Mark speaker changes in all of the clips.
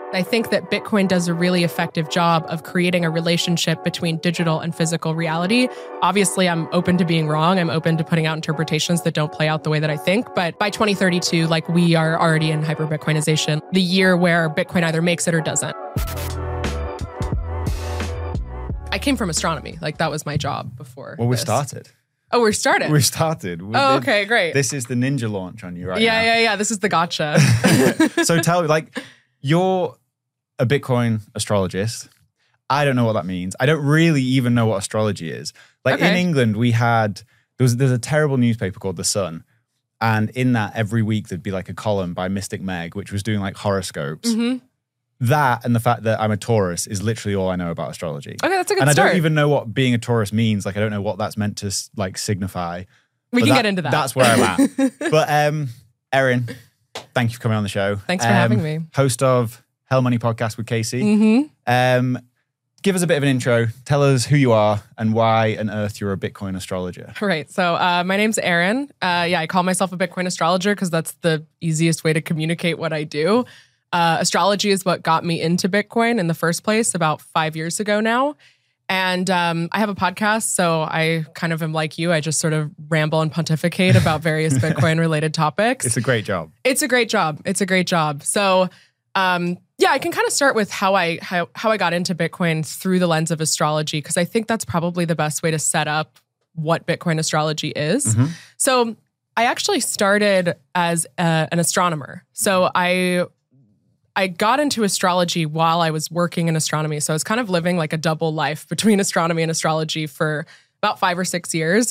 Speaker 1: I think that Bitcoin does a really effective job of creating a relationship between digital and physical reality. Obviously, I'm open to being wrong. I'm open to putting out interpretations that don't play out the way that I think. But by 2032, we are already in hyper-Bitcoinization, the year where Bitcoin either makes it or doesn't. I came from astronomy. That was my job before.
Speaker 2: Well, we started.
Speaker 1: Oh, we started?
Speaker 2: We started.
Speaker 1: Okay, great.
Speaker 2: This is the ninja launch on you right now.
Speaker 1: Yeah. This is the gotcha.
Speaker 2: So tell me, you're a Bitcoin astrologist. I don't know what that means. I don't really even know what astrology is. In England, there's a terrible newspaper called The Sun. And in that, every week, there'd be a column by Mystic Meg, which was doing horoscopes. Mm-hmm. That and the fact that I'm a Taurus is literally all I know about astrology.
Speaker 1: Okay, that's a good
Speaker 2: start. And I don't even know what being a Taurus means. I don't know what that's meant to signify.
Speaker 1: We can get into that.
Speaker 2: That's where I'm at. But Erin, thank you for coming on the show.
Speaker 1: Thanks for having me.
Speaker 2: Host of Hell Money Podcast with Casey.
Speaker 1: Mm-hmm.
Speaker 2: Give us a bit of an intro. Tell us who you are and why on earth you're a Bitcoin astrologer.
Speaker 1: Right. So my name's Erin. I call myself a Bitcoin astrologer because that's the easiest way to communicate what I do. Astrology is what got me into Bitcoin in the first place about 5 years ago now. And I have a podcast, so I kind of am like you. I just sort of ramble and pontificate about various Bitcoin-related topics.
Speaker 2: It's a great job.
Speaker 1: It's a great job. So I can kind of start with how I got into Bitcoin through the lens of astrology, because I think that's probably the best way to set up what Bitcoin astrology is. Mm-hmm. So I actually started as an astronomer. So I got into astrology while I was working in astronomy. So I was kind of living a double life between astronomy and astrology for about 5 or 6 years.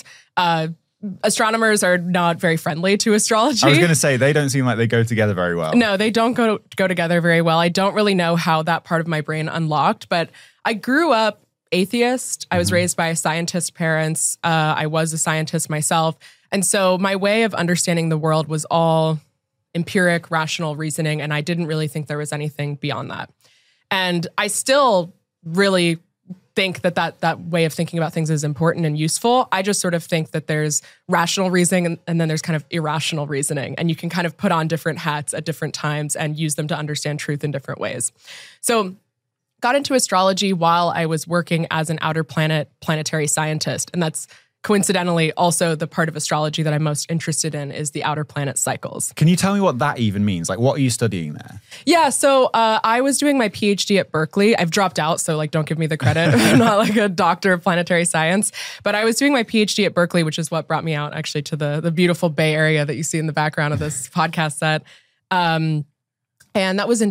Speaker 1: Astronomers are not very friendly to astrology.
Speaker 2: I was going to say, they don't seem like they go together very well.
Speaker 1: No, they don't go together very well. I don't really know how that part of my brain unlocked, but I grew up atheist. I was raised by scientist parents. I was a scientist myself. And so my way of understanding the world was all empiric, rational reasoning, and I didn't really think there was anything beyond that. And I still really think that way of thinking about things is important and useful. I just sort of think that there's rational reasoning and then there's kind of irrational reasoning, and you can kind of put on different hats at different times and use them to understand truth in different ways. So got into astrology while I was working as an outer planetary scientist, and that's coincidentally also the part of astrology that I'm most interested in is the outer planet cycles.
Speaker 2: Can you tell me what that even means? What are you studying there?
Speaker 1: Yeah, so I was doing my PhD at Berkeley. I've dropped out, so don't give me the credit. I'm not a doctor of planetary science. But I was doing my PhD at Berkeley, which is what brought me out actually to the beautiful Bay Area that you see in the background of this podcast set. And that was in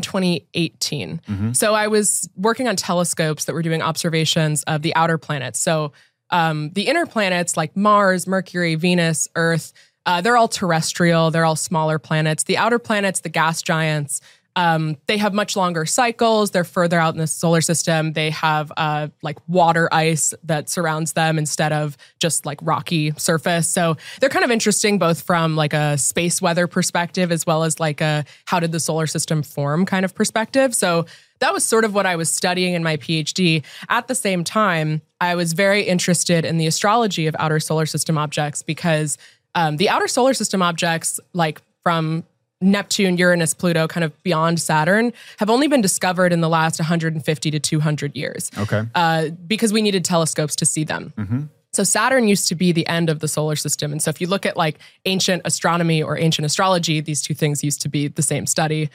Speaker 1: 2018. Mm-hmm. So I was working on telescopes that were doing observations of the outer planets. So the inner planets like Mars, Mercury, Venus, Earth, they're all terrestrial. They're all smaller planets. The outer planets, the gas giants, they have much longer cycles. They're further out in the solar system. They have water ice that surrounds them instead of just rocky surface. So they're kind of interesting both from a space weather perspective as well as a how did the solar system form kind of perspective. So that was sort of what I was studying in my PhD. At the same time, I was very interested in the astrology of outer solar system objects because the outer solar system objects, from Neptune, Uranus, Pluto, kind of beyond Saturn, have only been discovered in the last 150 to 200 years.
Speaker 2: Okay.
Speaker 1: Because we needed telescopes to see them.
Speaker 2: Mm-hmm.
Speaker 1: So Saturn used to be the end of the solar system. And so if you look at ancient astronomy or ancient astrology, these two things used to be the same study.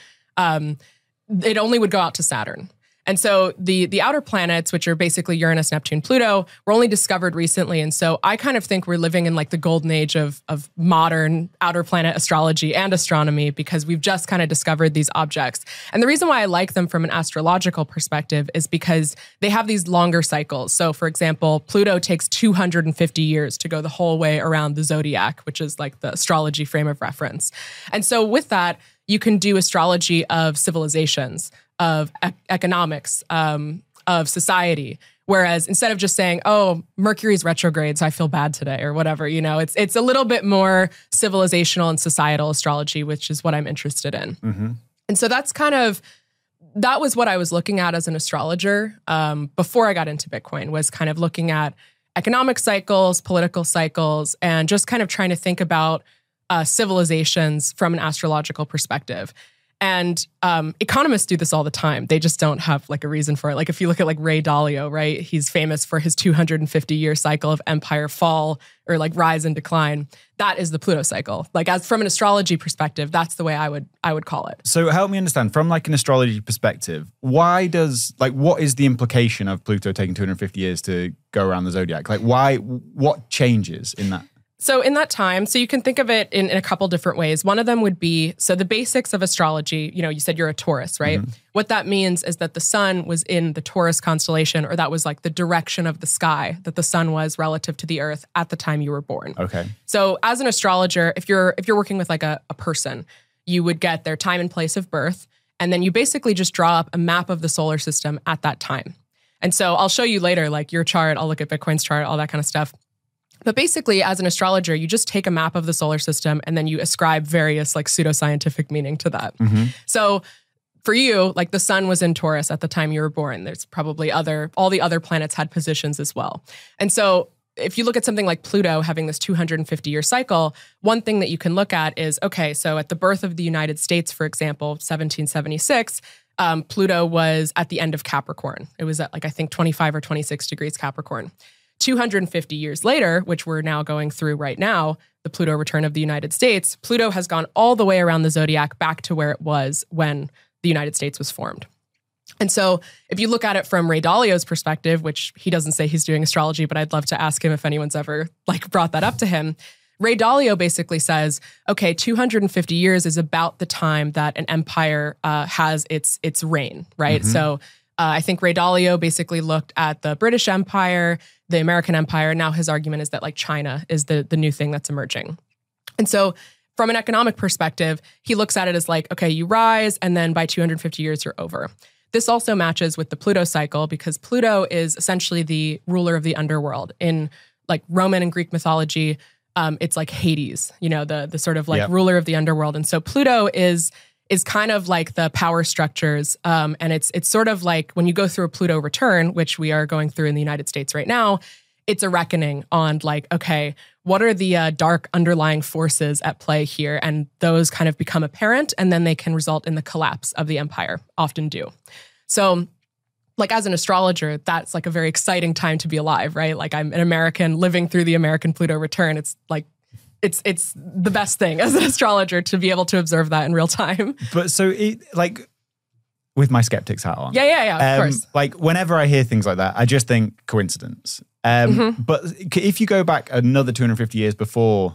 Speaker 1: It only would go out to Saturn. And so the outer planets, which are basically Uranus, Neptune, Pluto, were only discovered recently. And so I kind of think we're living in the golden age of modern outer planet astrology and astronomy because we've just kind of discovered these objects. And the reason why I like them from an astrological perspective is because they have these longer cycles. So for example, Pluto takes 250 years to go the whole way around the zodiac, which is the astrology frame of reference. And so with that, you can do astrology of civilizations, of economics, of society. Whereas instead of just saying, oh, Mercury's retrograde, so I feel bad today or whatever, it's a little bit more civilizational and societal astrology, which is what I'm interested in. Mm-hmm. And so that was what I was looking at as an astrologer before I got into Bitcoin, was kind of looking at economic cycles, political cycles, and just kind of trying to think about civilizations from an astrological perspective. And economists do this all the time. They just don't have like a reason for it. Like if you look at like Ray Dalio, right? He's famous for his 250-year cycle of empire fall or like rise and decline. That is the Pluto cycle. Like as from an astrology perspective, that's the way I would call it.
Speaker 2: So help me understand from like an astrology perspective, what is the implication of Pluto taking 250 years to go around the zodiac? Like what changes in that?
Speaker 1: So in that time, so you can think of it in a couple different ways. One of them would be, so the basics of astrology, you said you're a Taurus, right? Mm-hmm. What that means is that the sun was in the Taurus constellation, or that was like the direction of the sky that the sun was relative to the earth at the time you were born.
Speaker 2: Okay.
Speaker 1: So as an astrologer, if you're working with like a person, you would get their time and place of birth, and then you basically just draw up a map of the solar system at that time. And so I'll show you later, like your chart, I'll look at Bitcoin's chart, all that kind of stuff. But basically, as an astrologer, you just take a map of the solar system and then you ascribe various like pseudoscientific meaning to that. Mm-hmm. So for you, like the sun was in Taurus at the time you were born. There's probably all the other planets had positions as well. And so if you look at something like Pluto having this 250-year cycle, one thing that you can look at is, okay, so at the birth of the United States, for example, 1776, Pluto was at the end of Capricorn. It was at like, I think 25 or 26 degrees Capricorn. 250 years later, which we're now going through right now, the Pluto return of the United States, Pluto has gone all the way around the zodiac back to where it was when the United States was formed. And so if you look at it from Ray Dalio's perspective, which he doesn't say he's doing astrology, but I'd love to ask him if anyone's ever like brought that up to him. Ray Dalio basically says, okay, 250 years is about the time that an empire has its reign, right? Mm-hmm. So I think Ray Dalio basically looked at the British Empire, the American Empire. Now his argument is that like China is the new thing that's emerging. And so from an economic perspective, he looks at it as like, okay, you rise and then by 250 years, you're over. This also matches with the Pluto cycle because Pluto is essentially the ruler of the underworld. In like Roman and Greek mythology, it's like Hades, the sort of like ruler of the underworld. And so Pluto is kind of like the power structures. And it's sort of like when you go through a Pluto return, which we are going through in the United States right now, it's a reckoning on like, okay, what are the dark underlying forces at play here? And those kind of become apparent, and then they can result in the collapse of the empire, often do. So like as an astrologer, that's like a very exciting time to be alive, right? Like I'm an American living through the American Pluto return. It's like, it's the best thing as an astrologer to be able to observe that in real time.
Speaker 2: But so like with my skeptics hat on.
Speaker 1: Yeah, of course.
Speaker 2: Like whenever I hear things like that, I just think coincidence. But if you go back another 250 years before,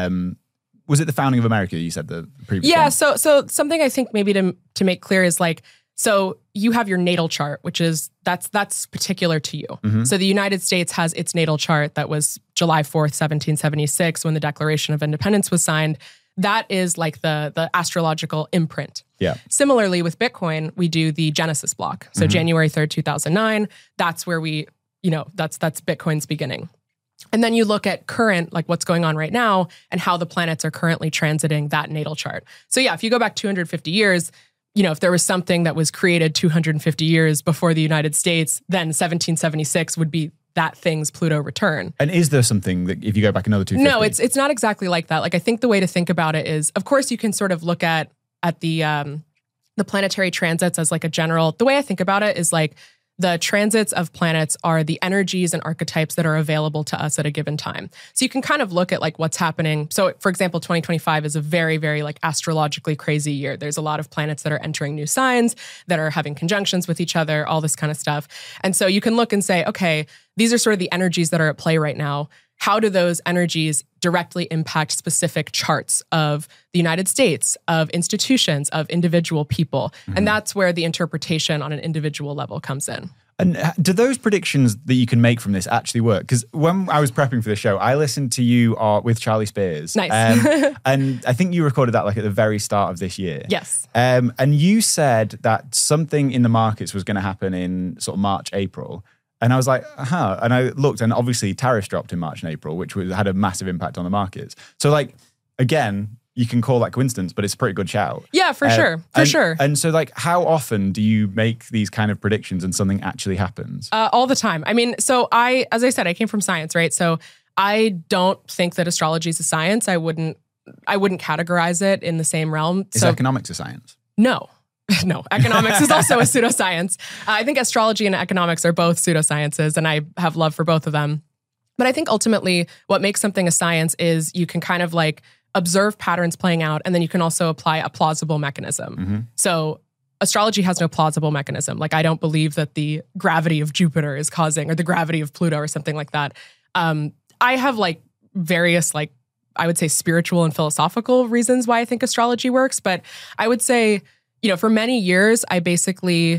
Speaker 2: was it the founding of America? You said the previous one?
Speaker 1: So something I think maybe to make clear is like, so you have your natal chart, which is that's particular to you. Mm-hmm. So the United States has its natal chart that was July 4th, 1776, when the Declaration of Independence was signed. That is like the astrological imprint.
Speaker 2: Yeah.
Speaker 1: Similarly, with Bitcoin, we do the Genesis block. So January 3rd, 2009, that's where we, that's Bitcoin's beginning. And then you look at current, like what's going on right now and how the planets are currently transiting that natal chart. So yeah, if you go back 250 years, if there was something that was created 250 years before the United States, then 1776 would be that thing's Pluto return.
Speaker 2: And is there something that if you go back another 250?
Speaker 1: No, it's not exactly like that. Like I think the way to think about it is, of course, you can sort of look at the planetary transits as like a general. The way I think about it is like the transits of planets are the energies and archetypes that are available to us at a given time. So you can kind of look at like what's happening. So for example, 2025 is a very, very like astrologically crazy year. There's a lot of planets that are entering new signs, that are having conjunctions with each other, all this kind of stuff. And so you can look and say, okay, these are sort of the energies that are at play right now. How do those energies directly impact specific charts of the United States, of institutions, of individual people? Mm-hmm. And that's where the interpretation on an individual level comes in.
Speaker 2: And do those predictions that you can make from this actually work? Because when I was prepping for the show, I listened to you with Charlie Spears.
Speaker 1: Nice.
Speaker 2: And I think you recorded that like at the very start of this year.
Speaker 1: Yes.
Speaker 2: And you said that something in the markets was going to happen in sort of March, April. And I was like, And I looked, and obviously tariffs dropped in March and April, which had a massive impact on the markets. So like, again, you can call that coincidence, but it's a pretty good shout.
Speaker 1: Yeah, for sure. Sure.
Speaker 2: And so like, how often do you make these kind of predictions and something actually happens?
Speaker 1: All the time. I mean, so as I said, I came from science, right? So I don't think that astrology is a science. I wouldn't categorize it in the same realm.
Speaker 2: Is economics a science?
Speaker 1: No. No, economics is also a pseudoscience. I think astrology and economics are both pseudosciences, and I have love for both of them. But I think ultimately what makes something a science is you can kind of like observe patterns playing out, and then you can also apply a plausible mechanism. Mm-hmm. So astrology has no plausible mechanism. Like I don't believe that the gravity of Jupiter is causing, or the gravity of Pluto or something like that. I have like various like, I would say spiritual and philosophical reasons why I think astrology works. But I would say, you know, for many years, I basically,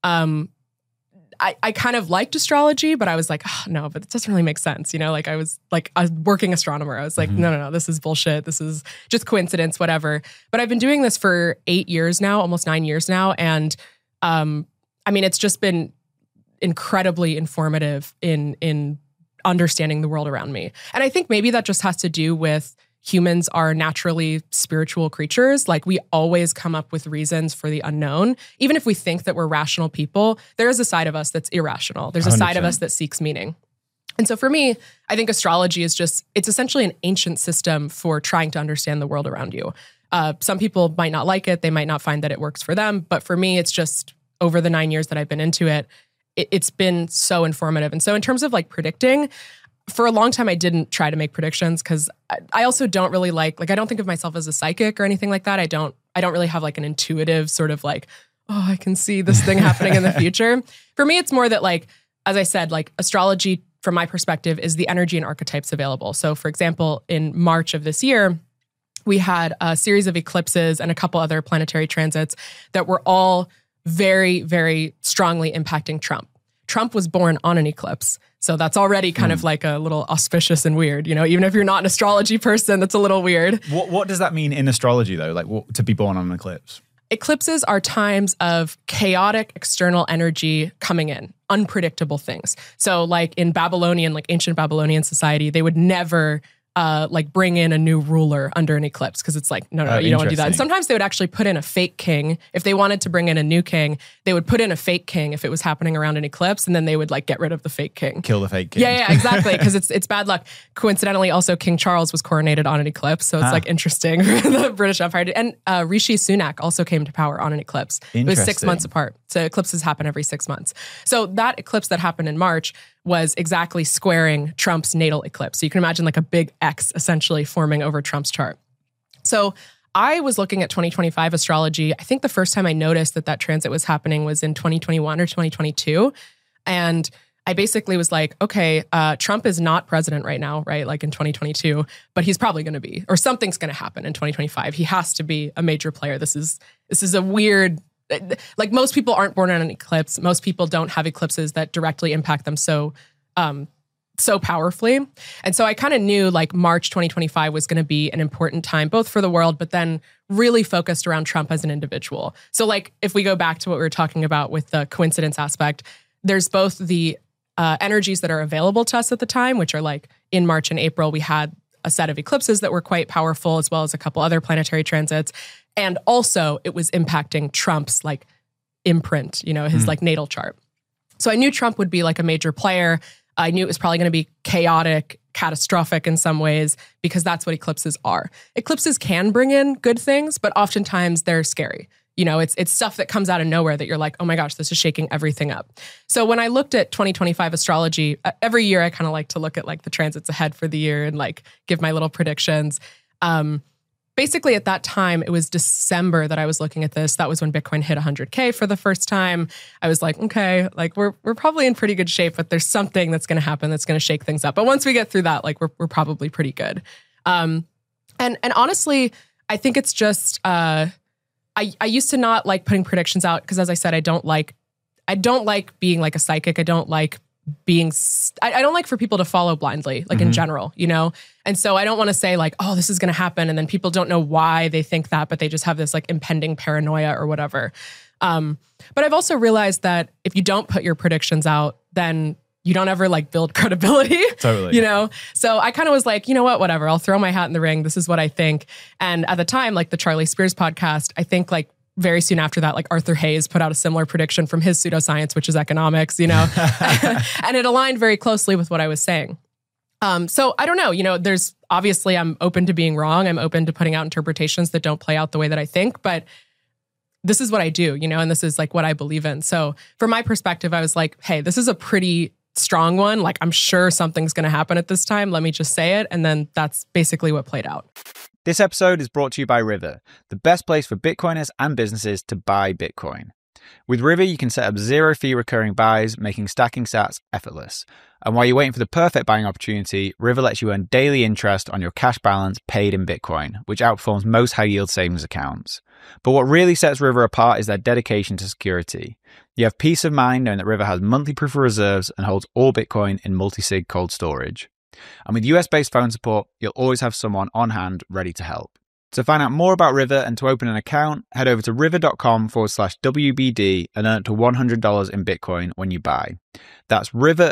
Speaker 1: I kind of liked astrology, but I was like, oh, no, but it doesn't really make sense. You know, like I was like a working astronomer. I was like, no, this is bullshit. This is just coincidence, whatever. But I've been doing this for 8 years now, almost 9 years now. And I mean, it's just been incredibly informative in understanding the world around me. And I think maybe that just has to do with humans are naturally spiritual creatures. Like we always come up with reasons for the unknown. Even if we think that we're rational people, there is a side of us that's irrational. There's a 100%. Side of us that seeks meaning. And so for me, I think astrology is just, it's essentially an ancient system for trying to understand the world around you. Some people might not like it. They might not find that it works for them. But for me, it's just over the 9 years that I've been into it, it's been so informative. And so in terms of like predicting, for a long time, I didn't try to make predictions because I also don't really like I don't think of myself as a psychic or anything like that. I don't really have like an intuitive sort of like, oh, I can see this thing happening in the future. For me, it's more that like, as I said, like astrology from my perspective is the energy and archetypes available. So for example, in March of this year, we had a series of eclipses and a couple other planetary transits that were all very, very strongly impacting Trump. Trump was born on an eclipse. So that's already kind of like a little auspicious and weird, you know, even if you're not an astrology person, that's a little weird.
Speaker 2: What does that mean in astrology though? Like to be born on an eclipse?
Speaker 1: Eclipses are times of chaotic external energy coming in, unpredictable things. So like in Babylonian, like ancient Babylonian society, they would never like bring in a new ruler under an eclipse because it's like, no, you don't want to do that. And sometimes they would actually put in a fake king. If they wanted to bring in a new king, they would put in a fake king if it was happening around an eclipse, and then they would like get rid of the fake king.
Speaker 2: Kill the fake king.
Speaker 1: Yeah, exactly. Because it's bad luck. Coincidentally, also King Charles was coronated on an eclipse. So it's like interesting for the British Empire. And Rishi Sunak also came to power on an eclipse. It was 6 months apart. So eclipses happen every 6 months. So that eclipse that happened in March was exactly squaring Trump's natal eclipse. So you can imagine like a big X essentially forming over Trump's chart. So I was looking at 2025 astrology. I think the first time I noticed that transit was happening was in 2021 or 2022. And I basically was like, okay, Trump is not president right now, right? Like in 2022, but he's probably going to be, or something's going to happen in 2025. He has to be a major player. This is a weird, like most people aren't born on an eclipse. Most people don't have eclipses that directly impact them so powerfully. And so I kind of knew like March 2025 was going to be an important time, both for the world, but then really focused around Trump as an individual. So like if we go back to what we were talking about with the coincidence aspect, there's both the energies that are available to us at the time, which are like in March and April, we had a set of eclipses that were quite powerful, as well as a couple other planetary transits. And also it was impacting Trump's like imprint, you know, his like natal chart. So I knew Trump would be like a major player. I knew it was probably going to be chaotic, catastrophic in some ways, because that's what eclipses are. Eclipses can bring in good things, but oftentimes they're scary. You know, it's stuff that comes out of nowhere that you're like, oh my gosh, this is shaking everything up. So when I looked at 2025 astrology, every year I kind of like to look at like the transits ahead for the year and like give my little predictions. Basically at that time, it was December that I was looking at this. That was when Bitcoin hit 100K for the first time. I was like, okay, like we're probably in pretty good shape, but there's something that's going to happen that's going to shake things up. But once we get through that, like we're probably pretty good. And honestly, I think it's just I used to not like putting predictions out because, as I said, I don't like being like a psychic. I don't like I don't like for people to follow blindly, like in general, you know? And so I don't want to say like, oh, this is going to happen. And then people don't know why they think that, but they just have this like impending paranoia or whatever. But I've also realized that if you don't put your predictions out, then you don't ever like build credibility,
Speaker 2: totally.
Speaker 1: You know? So I kind of was like, you know what, whatever, I'll throw my hat in the ring. This is what I think. And at the time, like the Charlie Spears podcast, I think like very soon after that, like Arthur Hayes put out a similar prediction from his pseudoscience, which is economics, you know, and it aligned very closely with what I was saying. So I don't know, you know, there's obviously I'm open to being wrong. I'm open to putting out interpretations that don't play out the way that I think, but this is what I do, and this is like what I believe in. So from my perspective, I was like, hey, this is a pretty strong one. Like, I'm sure something's going to happen at this time. Let me just say it. And then that's basically what played out.
Speaker 3: This episode is brought to you by River, the best place for Bitcoiners and businesses to buy Bitcoin. With River, you can set up 0-fee recurring buys, making stacking sats effortless. And while you're waiting for the perfect buying opportunity, River lets you earn daily interest on your cash balance paid in Bitcoin, which outperforms most high-yield savings accounts. But what really sets River apart is their dedication to security. You have peace of mind knowing that River has monthly proof of reserves and holds all Bitcoin in multi-sig cold storage. And with US-based phone support, you'll always have someone on hand ready to help. To find out more about River and to open an account, head over to river.com/WBD and earn up to $100 in Bitcoin when you buy. That's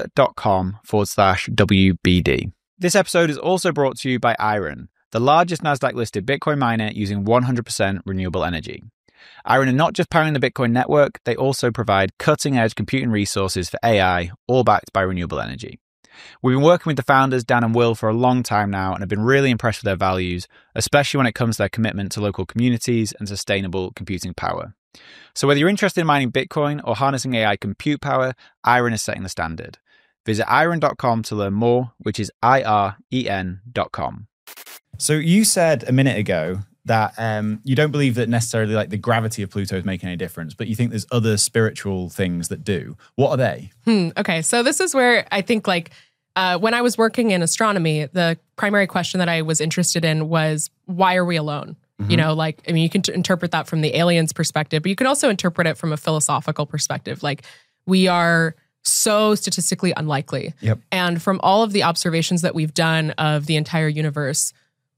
Speaker 3: river.com/WBD. This episode is also brought to you by Iron, the largest Nasdaq-listed Bitcoin miner using 100% renewable energy. Iron are not just powering the Bitcoin network, they also provide cutting-edge computing resources for AI, all backed by renewable energy. We've been working with the founders, Dan and Will, for a long time now and have been really impressed with their values, especially when it comes to their commitment to local communities and sustainable computing power. So whether you're interested in mining Bitcoin or harnessing AI compute power, Iron is setting the standard. Visit iron.com to learn more, which is IREN.com.
Speaker 2: So you said a minute ago that you don't believe that necessarily like the gravity of Pluto is making any difference, but you think there's other spiritual things that do. What are they?
Speaker 1: Okay, so this is where I think when I was working in astronomy, the primary question that I was interested in was, why are we alone? Mm-hmm. You can interpret that from the aliens' perspective, but you can also interpret it from a philosophical perspective. Like, we are so statistically unlikely.
Speaker 2: Yep.
Speaker 1: And from all of the observations that we've done of the entire universe,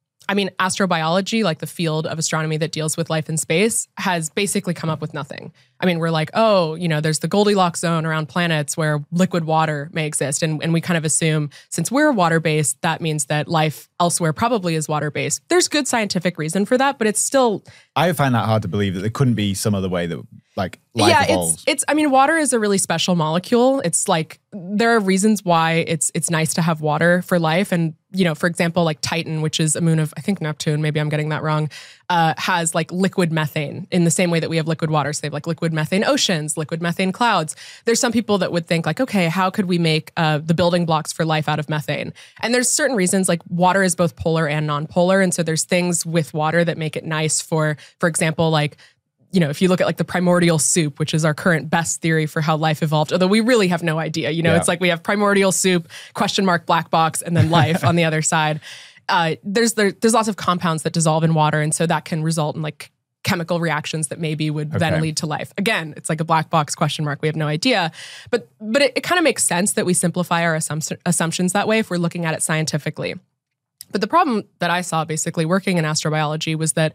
Speaker 1: astrobiology, like the field of astronomy that deals with life in space, has basically come up with nothing. We're like, there's the Goldilocks zone around planets where liquid water may exist. And we kind of assume, since we're water-based, that means that life elsewhere probably is water-based. There's good scientific reason for that, but it's still...
Speaker 2: I find that hard to believe that there couldn't be some other way that life evolves.
Speaker 1: Water is a really special molecule. It's like, there are reasons why it's nice to have water for life. And, for example, like Titan, which is a moon of, I think, Neptune, maybe I'm getting that wrong, has like liquid methane in the same way that we have liquid water. So they have like liquid methane oceans, liquid methane clouds. There's some people that would think like, okay, how could we make the building blocks for life out of methane? And there's certain reasons, like water is both polar and non-polar. And so there's things with water that make it nice for example, like, if you look at like the primordial soup, which is our current best theory for how life evolved, although we really have no idea, It's like we have primordial soup, ? Black box, and then life on the other side. There's lots of compounds that dissolve in water. And so that can result in like chemical reactions that maybe would then lead to life. Again, it's like a black box ? We have no idea. But it kind of makes sense that we simplify our assumptions that way if we're looking at it scientifically. But the problem that I saw basically working in astrobiology was that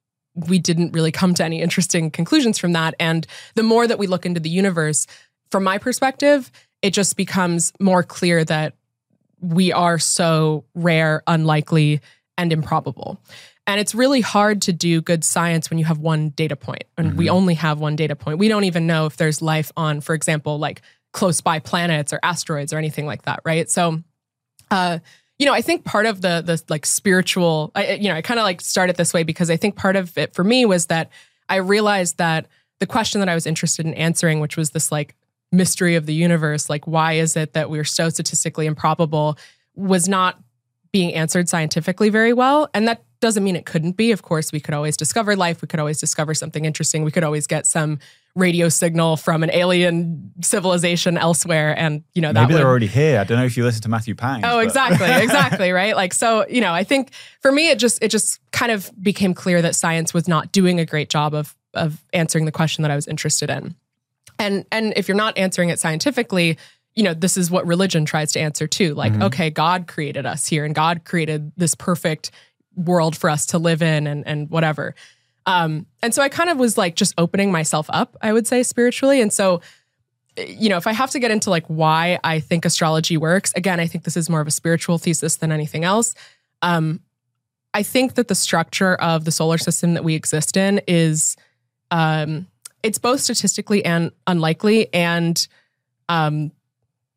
Speaker 1: we didn't really come to any interesting conclusions from that. And the more that we look into the universe, from my perspective, it just becomes more clear that we are so rare, unlikely, and improbable. And it's really hard to do good science when you have one data point. And we only have one data point. We don't even know if there's life on, for example, like close by planets or asteroids or anything like that, right? So, I think part of the like spiritual, I kind of like started this way because I think part of it for me was that I realized that the question that I was interested in answering, which was this like mystery of the universe, like why is it that we're so statistically improbable, was not being answered scientifically very well. And that doesn't mean it couldn't be. Of course, we could always discover life. We could always discover something interesting. We could always get some radio signal from an alien civilization elsewhere. And,
Speaker 2: maybe they're already here. I don't know if you listen to Matthew Pang.
Speaker 1: Oh, exactly. Right. Like, so, I think for me, it just kind of became clear that science was not doing a great job of answering the question that I was interested in. And if you're not answering it scientifically, this is what religion tries to answer too. Like, okay, God created us here and God created this perfect world for us to live in and whatever. And so I kind of was like just opening myself up, I would say, spiritually. And so, if I have to get into like why I think astrology works, again, I think this is more of a spiritual thesis than anything else. I think that the structure of the solar system that we exist in is, it's both statistically and unlikely. And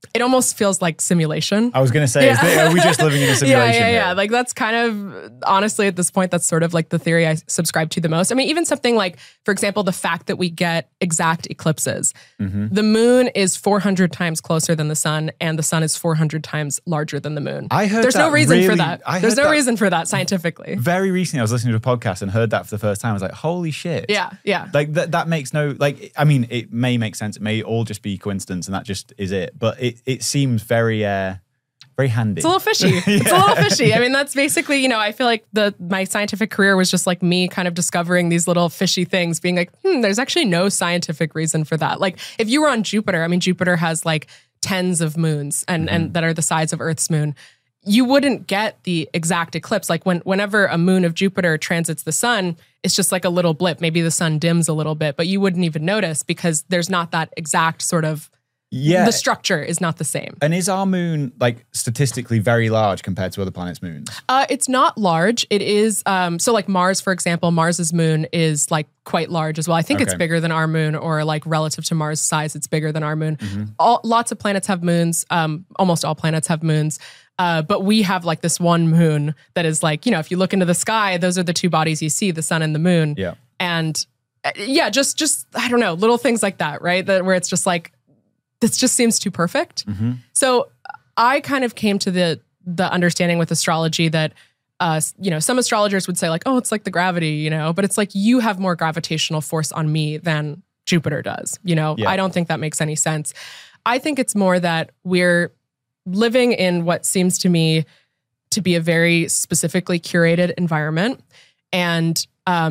Speaker 1: it almost feels like simulation.
Speaker 2: I was going to say, are we just living in a simulation?
Speaker 1: Yeah. Like that's kind of, honestly, at this point, that's sort of like the theory I subscribe to the most. I mean, even something like, for example, the fact that we get exact eclipses. The moon is 400 times closer than the sun, and the sun is 400 times larger than the moon.
Speaker 2: I heard
Speaker 1: There's no reason for that. There's no reason for that scientifically.
Speaker 2: Very recently, I was listening to a podcast and heard that for the first time. I was like, holy shit.
Speaker 1: Yeah.
Speaker 2: Like that makes no, like, I mean, it may make sense. It may all just be coincidence and that just is it. But it seems very handy.
Speaker 1: It's a little fishy. It's a little fishy. I mean, that's basically, I feel like my scientific career was just like me kind of discovering these little fishy things, being like, there's actually no scientific reason for that. Like if you were on Jupiter, I mean, Jupiter has like tens of moons and that are the size of Earth's moon. You wouldn't get the exact eclipse. Like whenever a moon of Jupiter transits the sun, it's just like a little blip. Maybe the sun dims a little bit, but you wouldn't even notice because there's not that exact sort of, the structure is not the same.
Speaker 2: And is our moon like statistically very large compared to other planets' moons?
Speaker 1: It's not large. It is, so like Mars, for example, Mars's moon is like quite large as well. I think it's bigger than our moon, or like relative to Mars' size, it's bigger than our moon. Lots of planets have moons. Almost all planets have moons. But we have like this one moon that is like, if you look into the sky, those are the two bodies you see, the sun and the moon.
Speaker 2: Yeah.
Speaker 1: And just I don't know, little things like that, right? Where it's just like, this just seems too perfect. So I kind of came to the understanding with astrology that, some astrologers would say like, oh, it's like the gravity, but it's like you have more gravitational force on me than Jupiter does. I don't think that makes any sense. I think it's more that we're living in what seems to me to be a very specifically curated environment. And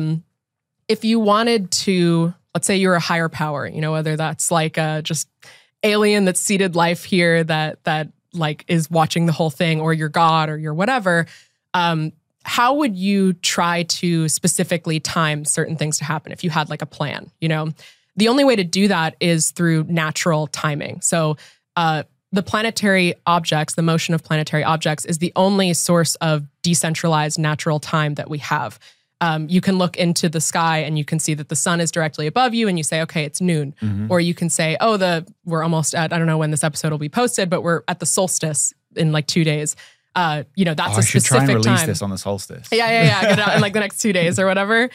Speaker 1: if you wanted to, let's say you're a higher power, whether that's like just alien that's seeded life here that like is watching the whole thing, or your God or your whatever, how would you try to specifically time certain things to happen if you had like a plan? The only way to do that is through natural timing. So the planetary objects, the motion of planetary objects is the only source of decentralized natural time that we have. You can look into the sky and you can see that the sun is directly above you and you say, okay, it's noon. Or you can say, we're almost at, I don't know when this episode will be posted, but we're at the solstice in like 2 days. That's a specific time. I should try and release
Speaker 2: this on the solstice.
Speaker 1: Yeah. Get it out in like the next 2 days or whatever.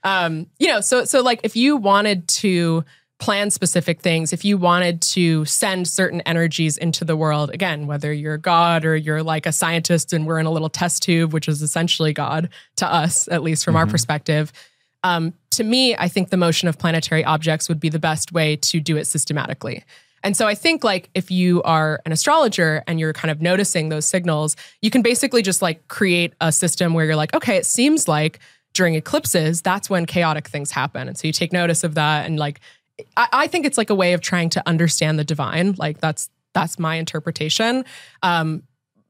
Speaker 1: So like if you wanted to plan specific things, if you wanted to send certain energies into the world, again, whether you're God or you're like a scientist and we're in a little test tube, which is essentially God to us, at least from our perspective, to me, I think the motion of planetary objects would be the best way to do it systematically. And so I think like if you are an astrologer and you're kind of noticing those signals, you can basically just like create a system where you're like, okay, it seems like during eclipses, that's when chaotic things happen. And so you take notice of that. And like, I think it's like a way of trying to understand the divine. Like that's my interpretation. And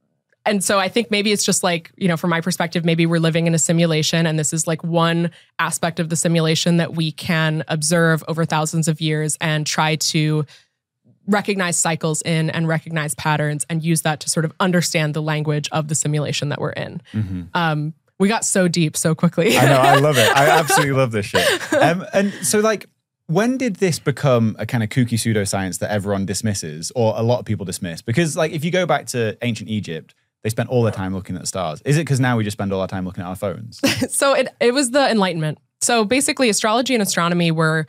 Speaker 1: so I think maybe it's just like, from my perspective, maybe we're living in a simulation and this is like one aspect of the simulation that we can observe over thousands of years and try to recognize cycles in and recognize patterns and use that to sort of understand the language of the simulation that we're in. We got so deep so quickly.
Speaker 2: I know, I love it. I absolutely love this shit. And so like, when did this become a kind of kooky pseudoscience that everyone dismisses, or a lot of people dismiss? Because like, if you go back to ancient Egypt, they spent all their time looking at the stars. Is it because now we just spend all our time looking at our phones?
Speaker 1: So it was the Enlightenment. So basically astrology and astronomy were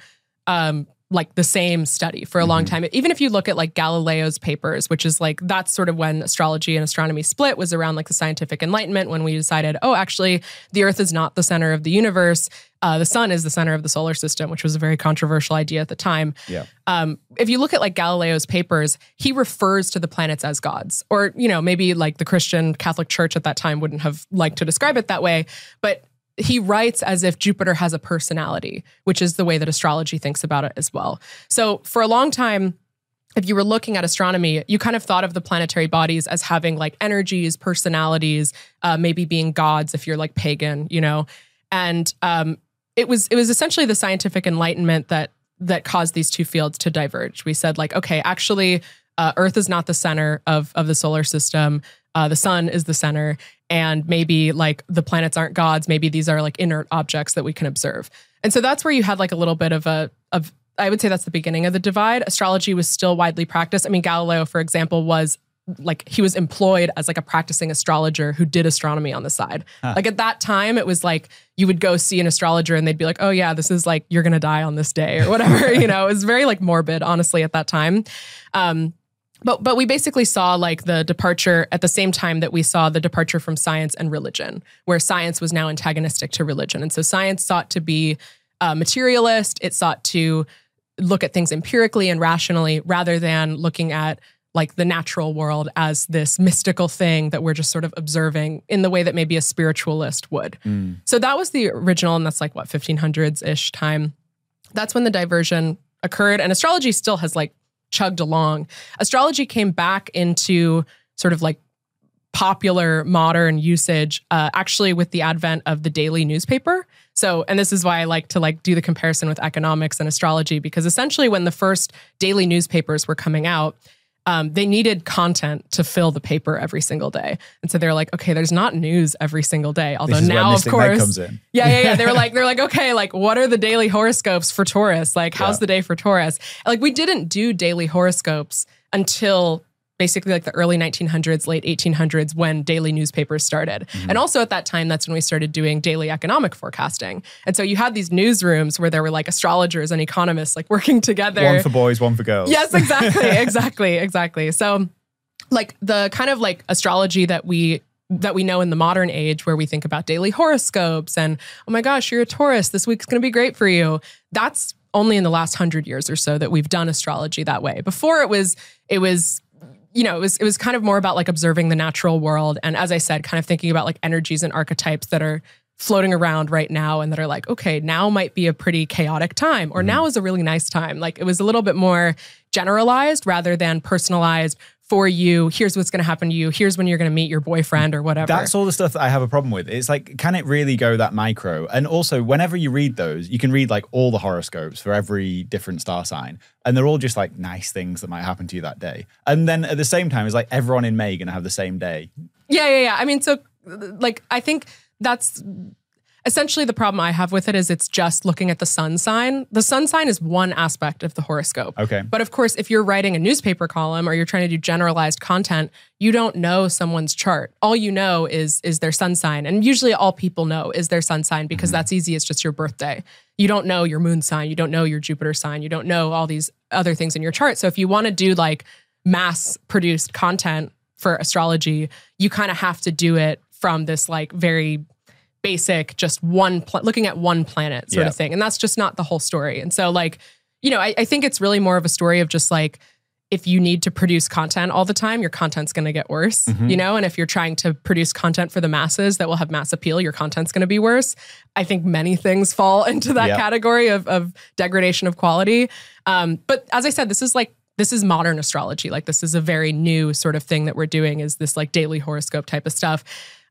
Speaker 1: like the same study for a long time. Even if you look at like Galileo's papers, which is like, that's sort of when astrology and astronomy split, was around like the scientific Enlightenment, when we decided, oh, actually the Earth is not the center of the universe. The sun is the center of the solar system, which was a very controversial idea at the time.
Speaker 2: Yeah.
Speaker 1: If you look at like Galileo's papers, he refers to the planets as gods, or, maybe like the Christian Catholic Church at that time wouldn't have liked to describe it that way, but he writes as if Jupiter has a personality, which is the way that astrology thinks about it as well. So for a long time, if you were looking at astronomy, you kind of thought of the planetary bodies as having like energies, personalities, maybe being gods if you're like pagan, and it was essentially the scientific Enlightenment that caused these two fields to diverge. We said like, okay, actually, Earth is not the center of the solar system. The sun is the center, and maybe like the planets aren't gods. Maybe these are like inert objects that we can observe. And so that's where you had like a little bit of I would say that's the beginning of the divide. Astrology was still widely practiced. I mean, Galileo, for example, was like, he was employed as like a practicing astrologer who did astronomy on the side. Like at that time, it was like you would go see an astrologer and they'd be like, oh yeah, this is like, you're going to die on this day or whatever. It was very like morbid, honestly, at that time. But we basically saw like the departure at the same time that we saw the departure from science and religion, where science was now antagonistic to religion. And so science sought to be materialist. It sought to look at things empirically and rationally rather than looking at like the natural world as this mystical thing that we're just sort of observing in the way that maybe a spiritualist would. So that was the original, and that's like what, 1500s-ish time. That's when the diversion occurred, and astrology still has like chugged along. Astrology came back into sort of like popular modern usage actually with the advent of the daily newspaper. So, and this is why I like to like do the comparison with economics and astrology, because essentially when the first daily newspapers were coming out, they needed content to fill the paper every single day. And so they're like, okay, there's not news every single day. Although now, of course,
Speaker 2: comes in.
Speaker 1: Yeah. They're like, okay, like what are the daily horoscopes for Taurus? Like, how's the day for Taurus? Like, we didn't do daily horoscopes until basically like the early 1900s, late 1800s, when daily newspapers started. And also at that time, that's when we started doing daily economic forecasting. And so you had these newsrooms where there were like astrologers and economists like working together.
Speaker 2: One for boys, one for girls.
Speaker 1: Yes, exactly. So like the kind of like astrology that we know in the modern age, where we think about daily horoscopes and, oh my gosh, you're a Taurus, this week's going to be great for you. That's only in the last 100 years or so that we've done astrology that way. Before it was it was kind of more about like observing the natural world. And as I said, kind of thinking about like energies and archetypes that are floating around right now and that are like, okay, now might be a pretty chaotic time, or now is a really nice time. Like it was a little bit more generalized rather than personalized for you. Here's what's going to happen to you. Here's when you're going to meet your boyfriend or whatever.
Speaker 2: That's all the stuff that I have a problem with. It's like, can it really go that micro? And also, whenever you read those, you can read like all the horoscopes for every different star sign. And they're all just like nice things that might happen to you that day. And then at the same time, it's like everyone in May going to have the same day.
Speaker 1: Yeah. I mean, so like, I think that's essentially the problem I have with it is it's just looking at the sun sign. The sun sign is one aspect of the horoscope.
Speaker 2: Okay.
Speaker 1: But of course, if you're writing a newspaper column or you're trying to do generalized content, you don't know someone's chart. All you know is their sun sign. And usually all people know is their sun sign because that's easy. It's just your birthday. You don't know your moon sign. You don't know your Jupiter sign. You don't know all these other things in your chart. So if you want to do like mass produced content for astrology, you kind of have to do it from this like very basic, just looking at one planet sort of thing. And that's just not the whole story. And so like, I think it's really more of a story of just like, if you need to produce content all the time, your content's going to get worse, and if you're trying to produce content for the masses that will have mass appeal, your content's going to be worse. I think many things fall into that category of degradation of quality. But as I said, this is modern astrology. Like this is a very new sort of thing that we're doing, is this like daily horoscope type of stuff.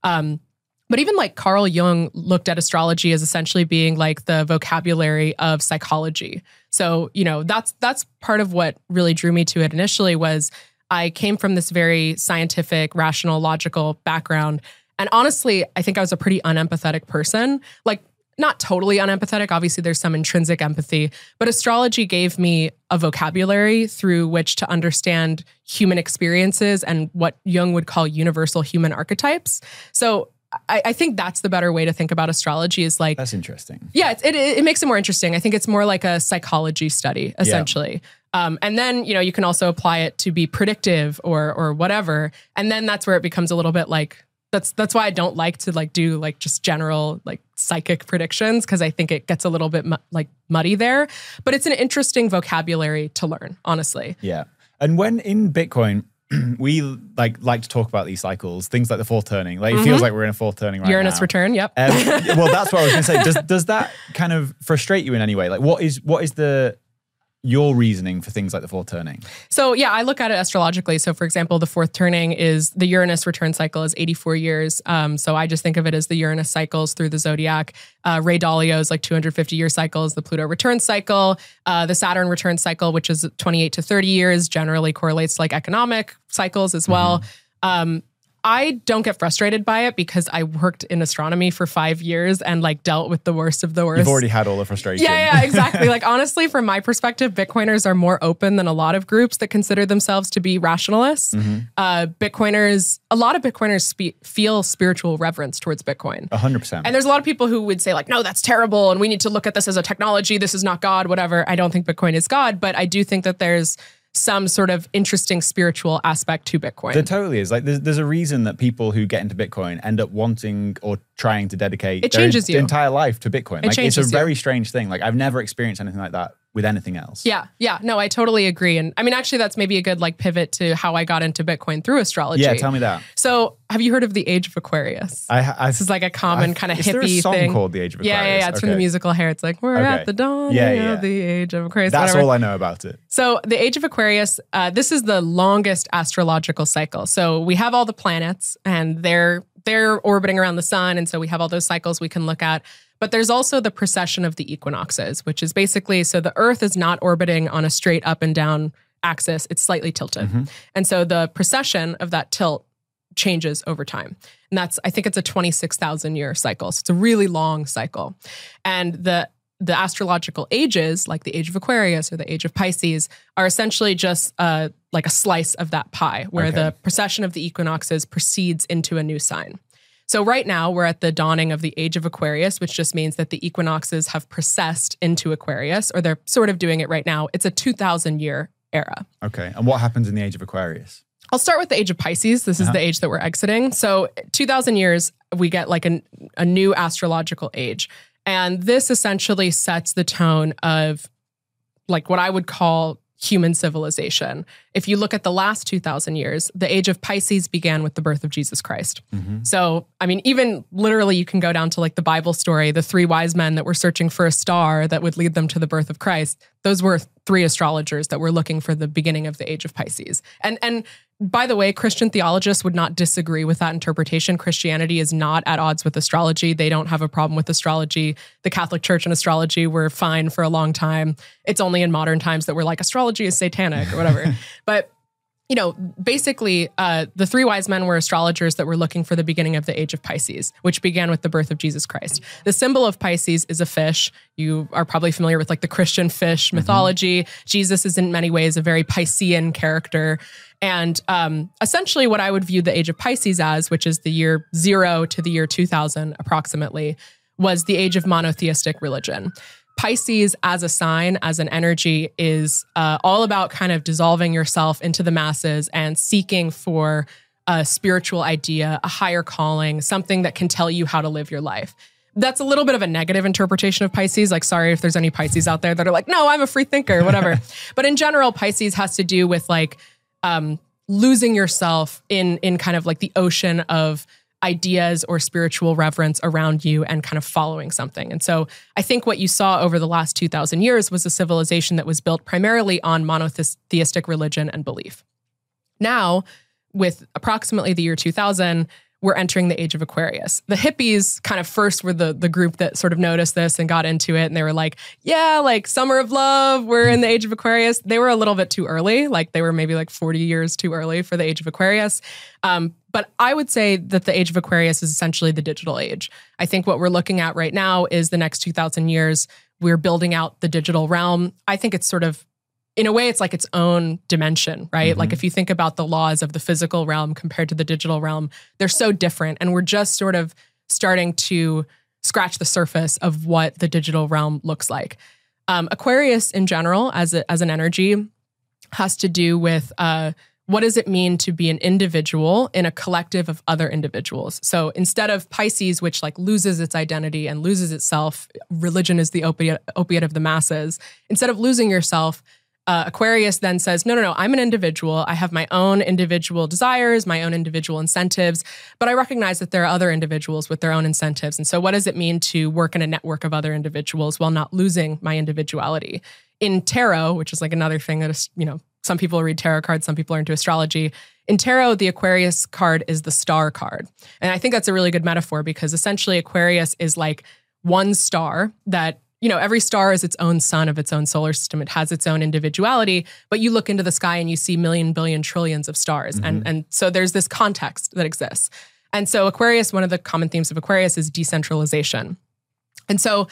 Speaker 1: But even like Carl Jung looked at astrology as essentially being like the vocabulary of psychology. So, that's part of what really drew me to it initially. Was I came from this very scientific, rational, logical background. And honestly, I think I was a pretty unempathetic person. Like, not totally unempathetic. Obviously, there's some intrinsic empathy, but astrology gave me a vocabulary through which to understand human experiences and what Jung would call universal human archetypes. So I think that's the better way to think about astrology, is like...
Speaker 2: That's interesting.
Speaker 1: Yeah, it makes it more interesting. I think it's more like a psychology study, essentially. Yeah. And then, you can also apply it to be predictive or whatever. And then that's where it becomes a little bit like... That's why I don't like to like do like just general like psychic predictions, because I think it gets a little bit muddy there. But it's an interesting vocabulary to learn, honestly.
Speaker 2: Yeah. And when in Bitcoin... we like to talk about these cycles, things like the fourth turning. Like it feels like we're in a fourth turning right
Speaker 1: Uranus
Speaker 2: now.
Speaker 1: return, yep.
Speaker 2: Well, that's what I was going to say. Does that kind of frustrate you in any way? Like what is your reasoning for things like the fourth turning? So
Speaker 1: yeah, I look at it astrologically. So for example, the fourth turning is the Uranus return cycle is 84 years. So I just think of it as the Uranus cycles through the zodiac. Ray Dalio's like 250-year cycles, the Pluto return cycle, the Saturn return cycle, which is 28 to 30 years, generally correlates to like economic cycles as well. I don't get frustrated by it because I worked in astronomy for 5 years and like dealt with the worst of the worst.
Speaker 2: You've already had all the frustration.
Speaker 1: Yeah, exactly. Like honestly, from my perspective, Bitcoiners are more open than a lot of groups that consider themselves to be rationalists. A lot of Bitcoiners feel spiritual reverence towards Bitcoin.
Speaker 2: 100%.
Speaker 1: And there's a lot of people who would say like, no, that's terrible. And we need to look at this as a technology. This is not God, whatever. I don't think Bitcoin is God, but I do think that there's some sort of interesting spiritual aspect to Bitcoin.
Speaker 2: There totally is. Like, there's a reason that people who get into Bitcoin end up wanting or trying to dedicate their entire life to Bitcoin. Like, it's a very strange thing. Like, I've never experienced anything like that with anything else.
Speaker 1: Yeah. No, I totally agree. And I mean, actually, that's maybe a good like pivot to how I got into Bitcoin through astrology.
Speaker 2: Yeah, tell me that.
Speaker 1: So have you heard of the Age of Aquarius? This is like a common kind of hippie thing.
Speaker 2: Is there a song called the Age of Aquarius?
Speaker 1: Yeah. It's from the musical Hair. It's like, we're at the dawn of the Age of Aquarius.
Speaker 2: That's all I know about it.
Speaker 1: So the Age of Aquarius, this is the longest astrological cycle. So we have all the planets and they're orbiting around the sun. And so we have all those cycles we can look at. But there's also the precession of the equinoxes, which is basically, so the Earth is not orbiting on a straight up and down axis. It's slightly tilted. And so the precession of that tilt changes over time. And I think it's a 26,000 year cycle. So it's a really long cycle. And the astrological ages, like the Age of Aquarius or the Age of Pisces, are essentially just like a slice of that pie, where the precession of the equinoxes proceeds into a new sign. So right now we're at the dawning of the Age of Aquarius, which just means that the equinoxes have precessed into Aquarius, or they're sort of doing it right now. It's a 2,000-year era.
Speaker 2: Okay. And what happens in the Age of Aquarius?
Speaker 1: I'll start with the Age of Pisces. This is the age that we're exiting. So 2,000 years, we get like a new astrological age. And this essentially sets the tone of like what I would call human civilization. If you look at the last 2,000 years, the Age of Pisces began with the birth of Jesus Christ. So, I mean, even literally you can go down to like the Bible story, the 3 wise men that were searching for a star that would lead them to the birth of Christ. Those were 3 astrologers that were looking for the beginning of the Age of Pisces. And by the way, Christian theologists would not disagree with that interpretation. Christianity is not at odds with astrology. They don't have a problem with astrology. The Catholic Church and astrology were fine for a long time. It's only in modern times that we're like, astrology is satanic or whatever. But you know, basically, the 3 wise men were astrologers that were looking for the beginning of the Age of Pisces, which began with the birth of Jesus Christ. The symbol of Pisces is a fish. You are probably familiar with like the Christian fish mythology. Jesus is in many ways a very Piscean character. And essentially what I would view the Age of Pisces as, which is the year 0 to the year 2000 approximately, was the age of monotheistic religion. Pisces as a sign, as an energy, is all about kind of dissolving yourself into the masses and seeking for a spiritual idea, a higher calling, something that can tell you how to live your life. That's a little bit of a negative interpretation of Pisces. Like, sorry if there's any Pisces out there that are like, no, I'm a free thinker, whatever. But in general, Pisces has to do with like losing yourself in kind of like the ocean of ideas or spiritual reverence around you and kind of following something. And so I think what you saw over the last 2,000 years was a civilization that was built primarily on monotheistic religion and belief. Now, with approximately the year 2000, we're entering the Age of Aquarius. The hippies kind of first were the group that sort of noticed this and got into it. And they were like, yeah, like summer of love, we're in the Age of Aquarius. They were a little bit too early. Like they were maybe like 40 years too early for the Age of Aquarius. But I would say that the Age of Aquarius is essentially the digital age. I think what we're looking at right now is the next 2,000 years, we're building out the digital realm. I think it's sort of, in a way, it's like its own dimension, right? Like if you think about the laws of the physical realm compared to the digital realm, they're so different. And we're just sort of starting to scratch the surface of what the digital realm looks like. Aquarius in general, as an energy, has to do with what does it mean to be an individual in a collective of other individuals? So instead of Pisces, which like loses its identity and loses itself, religion is the opiate of the masses. Instead of losing yourself, Aquarius then says, no, I'm an individual. I have my own individual desires, my own individual incentives, but I recognize that there are other individuals with their own incentives. And so what does it mean to work in a network of other individuals while not losing my individuality? In tarot, which is like another thing that is, you know, some people read tarot cards, some people are into astrology. In tarot, the Aquarius card is the star card. And I think that's a really good metaphor because essentially Aquarius is like one star that every star is its own sun of its own solar system. It has its own individuality, but you look into the sky and you see million, billion, trillions of stars. And so there's this context that exists. And so Aquarius, one of the common themes of Aquarius is decentralization. And so,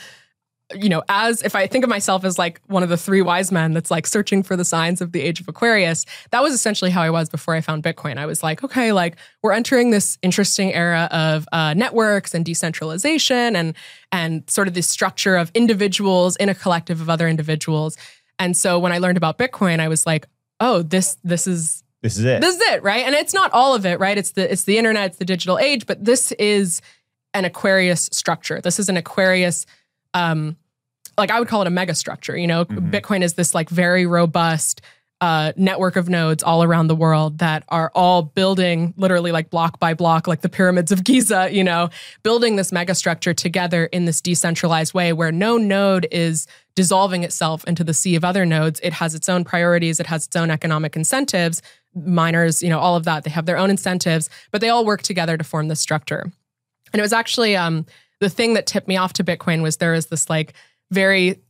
Speaker 1: as if I think of myself as like one of the three wise men that's like searching for the signs of the age of Aquarius, that was essentially how I was before I found Bitcoin. I was like, okay, like we're entering this interesting era of networks and decentralization and sort of this structure of individuals in a collective of other individuals. And so when I learned about Bitcoin, I was like, oh, this is it. This is it, right? And it's not all of it, right? It's the internet, it's the digital age, but this is an Aquarius structure. This is an Aquarius like I would call it a mega structure. Bitcoin is this like very robust network of nodes all around the world that are all building literally like block by block, like the pyramids of Giza, building this mega structure together in this decentralized way where no node is dissolving itself into the sea of other nodes. It has its own priorities. It has its own economic incentives. Miners, all of that, they have their own incentives, but they all work together to form this structure. And it was actually the thing that tipped me off to Bitcoin was there is this like very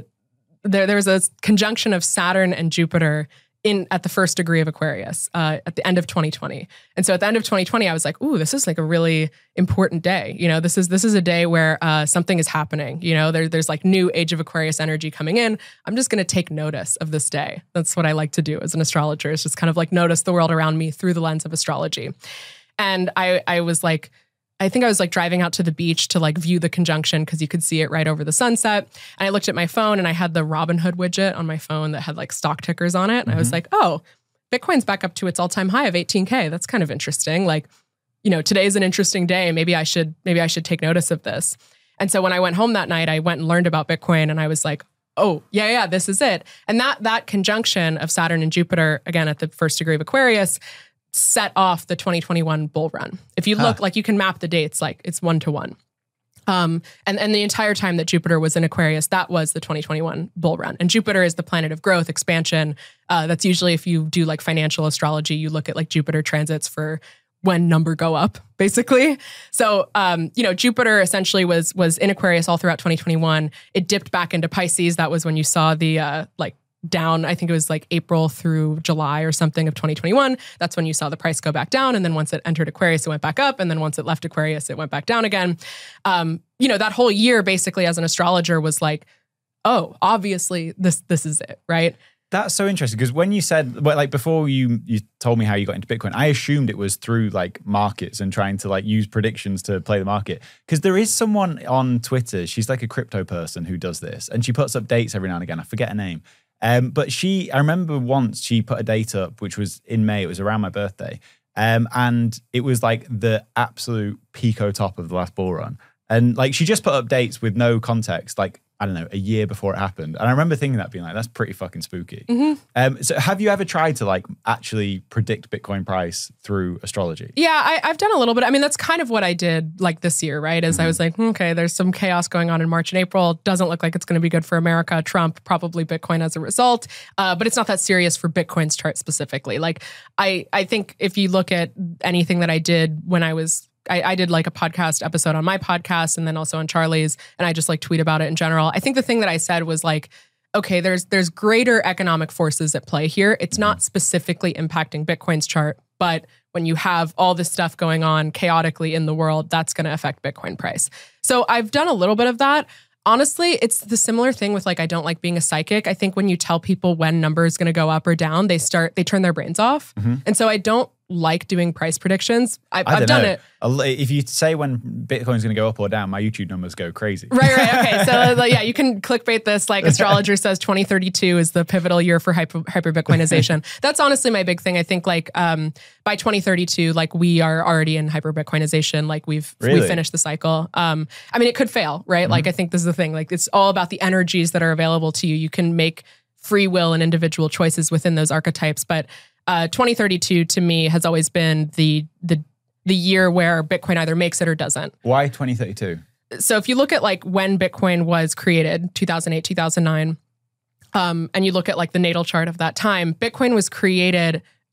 Speaker 1: there was a conjunction of Saturn and Jupiter at the first degree of Aquarius at the end of 2020. And so at the end of 2020, I was like, ooh, this is like a really important day. This is a day where something is happening. There's like new age of Aquarius energy coming in. I'm just going to take notice of this day. That's what I like to do as an astrologer, is just kind of like notice the world around me through the lens of astrology. And I was like, I think I was like driving out to the beach to like view the conjunction because you could see it right over the sunset. And I looked at my phone and I had the Robinhood widget on my phone that had like stock tickers on it. And I was like, oh, Bitcoin's back up to its all-time high of 18K. That's kind of interesting. Like, today's an interesting day. Maybe I should take notice of this. And so when I went home that night, I went and learned about Bitcoin and I was like, oh, yeah, this is it. And that conjunction of Saturn and Jupiter, again, at the first degree of Aquarius, set off the 2021 bull run. If you look, like you can map the dates, like it's 1-to-1. And the entire time that Jupiter was in Aquarius, that was the 2021 bull run. And Jupiter is the planet of growth, expansion. That's usually if you do like financial astrology, you look at like Jupiter transits for when number go up, basically. So, Jupiter essentially was in Aquarius all throughout 2021. It dipped back into Pisces. That was when you saw the down, I think it was like April through July or something of 2021. That's when you saw the price go back down. And then once it entered Aquarius, it went back up. And then once it left Aquarius, it went back down again. That whole year basically as an astrologer was like, oh, obviously this is it, right?
Speaker 2: That's so interesting because when you said, like before you told me how you got into Bitcoin, I assumed it was through like markets and trying to like use predictions to play the market. Because there is someone on Twitter, she's like a crypto person who does this and she puts up dates every now and again. I forget her name. But I remember once she put a date up, which was in May, it was around my birthday. And it was like the absolute pico top of the last bull run. And like, she just put up dates with no context, like, I don't know, a year before it happened. And I remember thinking that, being like, that's pretty fucking spooky. So have you ever tried to like actually predict Bitcoin price through astrology?
Speaker 1: Yeah, I've done a little bit. I mean, that's kind of what I did like this year, right? As I was like, okay, there's some chaos going on in March and April. Doesn't look like it's going to be good for America. Trump, probably Bitcoin as a result. But it's not that serious for Bitcoin's chart specifically. Like, I think if you look at anything that I did when I did like a podcast episode on my podcast and then also on Charlie's, and I just like tweet about it in general. I think the thing that I said was like, okay, there's greater economic forces at play here. It's not specifically impacting Bitcoin's chart, but when you have all this stuff going on chaotically in the world, that's going to affect Bitcoin price. So I've done a little bit of that. Honestly, it's the similar thing with like, I don't like being a psychic. I think when you tell people when number is going to go up or down, they turn their brains off. And so I don't like doing price predictions. I've done it.
Speaker 2: If you say when Bitcoin's going to go up or down, my YouTube numbers go crazy.
Speaker 1: Right. Okay. So yeah, you can clickbait this. Like astrologer says 2032 is the pivotal year for hyper Bitcoinization. That's honestly my big thing. I think like by 2032, like we are already in hyper Bitcoinization. Like we finished the cycle. I mean, it could fail, right? Like I think this is the thing. Like it's all about the energies that are available to you. You can make free will and individual choices within those archetypes, but 2032 to me has always been the year where Bitcoin either makes it or doesn't.
Speaker 2: Why 2032?
Speaker 1: So if you look at like when Bitcoin was created, 2008, 2009, and you look at like the natal chart of that time, Bitcoin was created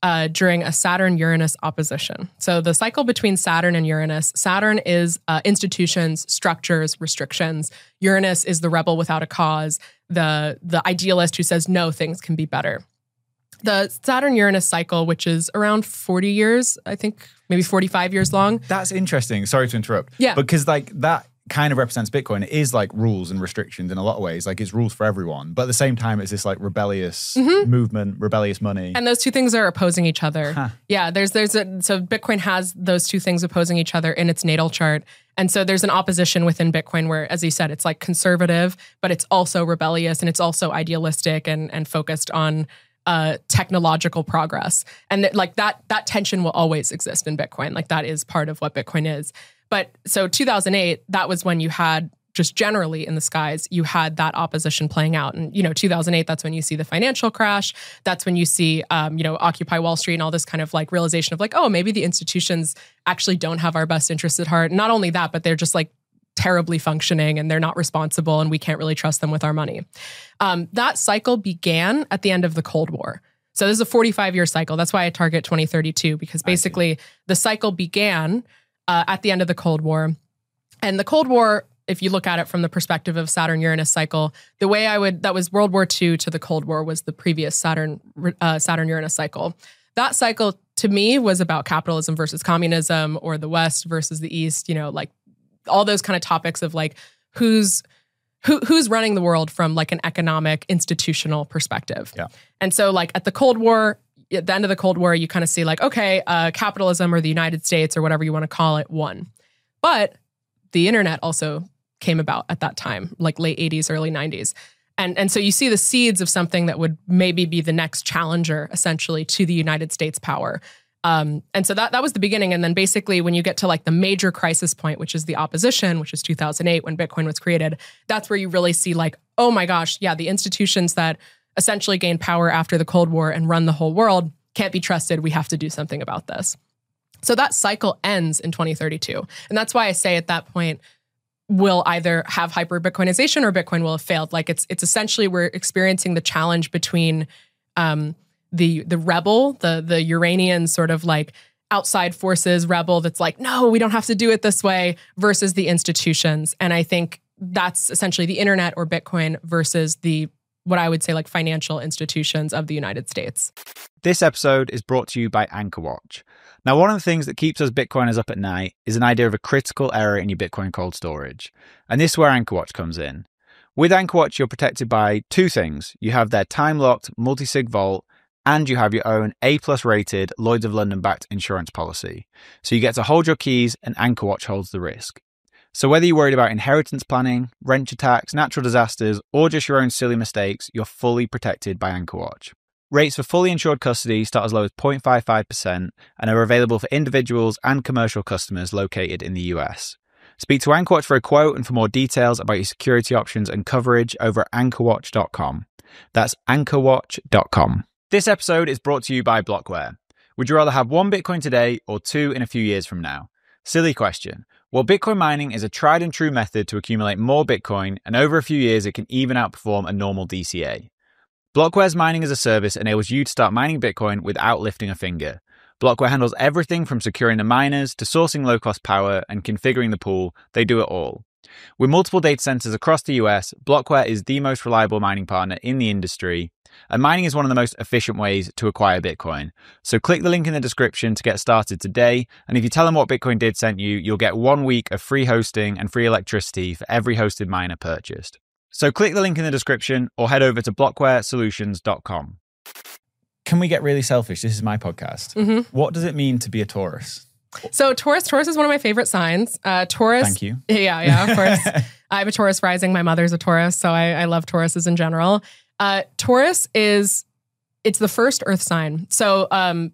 Speaker 1: during a Saturn-Uranus opposition. So the cycle between Saturn and Uranus, Saturn is institutions, structures, restrictions. Uranus is the rebel without a cause, the idealist who says, no, things can be better. The Saturn-Uranus cycle, which is around 40 years, I think, maybe 45 years long.
Speaker 2: That's interesting. Sorry to interrupt.
Speaker 1: Yeah.
Speaker 2: Because like that kind of represents Bitcoin. It is like rules and restrictions in a lot of ways. Like it's rules for everyone. But at the same time, it's this like rebellious movement, rebellious money.
Speaker 1: And those two things are opposing each other. Huh. Yeah, so Bitcoin has those two things opposing each other in its natal chart. And so there's an opposition within Bitcoin where, as you said, it's like conservative, but it's also rebellious and it's also idealistic and focused on technological progress. And like that tension will always exist in Bitcoin. Like that is part of what Bitcoin is. But so 2008, that was when you had just generally in the skies, you had that opposition playing out. And, 2008, that's when you see the financial crash. That's when you see, Occupy Wall Street and all this kind of like realization of like, oh, maybe the institutions actually don't have our best interests at heart. Not only that, but they're just like terribly functioning and they're not responsible and we can't really trust them with our money. That cycle began at the end of the Cold War. So this is a 45-year cycle. That's why I target 2032, because basically the cycle began at the end of the Cold War. And the Cold War, if you look at it from the perspective of Saturn-Uranus cycle, the way that was World War II to the Cold War was the previous Saturn-Uranus cycle. That cycle, to me, was about capitalism versus communism or the West versus the East, like all those kind of topics of like who's running the world from like an economic, institutional perspective.
Speaker 2: Yeah.
Speaker 1: And so like at the Cold War, at the end of the Cold War, you kind of see like, okay, capitalism or the United States or whatever you want to call it won. But the internet also came about at that time, like late 80s, early 90s. And so you see the seeds of something that would maybe be the next challenger, essentially, to the United States power. And so that was the beginning. And then basically when you get to like the major crisis point, which is the opposition, which is 2008 when Bitcoin was created, that's where you really see like, oh my gosh, yeah, the institutions that essentially gained power after the Cold War and run the whole world can't be trusted. We have to do something about this. So that cycle ends in 2032. And that's why I say at that point, we'll either have hyper-Bitcoinization or Bitcoin will have failed. Like it's essentially we're experiencing the challenge between the rebel, the Uranian sort of like outside forces rebel that's like, no, we don't have to do it this way, versus the institutions. And I think that's essentially the internet or Bitcoin versus what I would say like financial institutions of the United States.
Speaker 3: This episode is brought to you by AnchorWatch. Now, one of the things that keeps us Bitcoiners up at night is an idea of a critical error in your Bitcoin cold storage. And this is where AnchorWatch comes in. With AnchorWatch, you're protected by two things. You have their time-locked multi-sig vault, and you have your own A+ rated Lloyds of London backed insurance policy. So you get to hold your keys and AnchorWatch holds the risk. So whether you're worried about inheritance planning, rent attacks, natural disasters, or just your own silly mistakes, you're fully protected by AnchorWatch. Rates for fully insured custody start as low as 0.55% and are available for individuals and commercial customers located in the US. Speak to AnchorWatch for a quote and for more details about your security options and coverage over at anchorwatch.com. That's anchorwatch.com. This episode is brought to you by Blockware. Would you rather have one Bitcoin today or two in a few years from now? Silly question. Well, Bitcoin mining is a tried and true method to accumulate more Bitcoin, and over a few years it can even outperform a normal DCA. Blockware's mining as a service enables you to start mining Bitcoin without lifting a finger. Blockware handles everything from securing the miners to sourcing low-cost power and configuring the pool. They do it all. With multiple data centers across the US, Blockware is the most reliable mining partner in the industry, and mining is one of the most efficient ways to acquire Bitcoin. So click the link in the description to get started today, and if you tell them What Bitcoin Did sent you, you'll get 1 week of free hosting and free electricity for every hosted miner purchased. So click the link in the description or head over to blockwaresolutions.com.
Speaker 2: Can we get really selfish? This is my podcast. Mm-hmm. What does it mean to be a Taurus?
Speaker 1: So Taurus is one of my favorite signs. Taurus.
Speaker 2: Thank you.
Speaker 1: Yeah, of course. I have a Taurus rising. My mother's a Taurus, so I love Tauruses in general. Taurus it's the first earth sign. So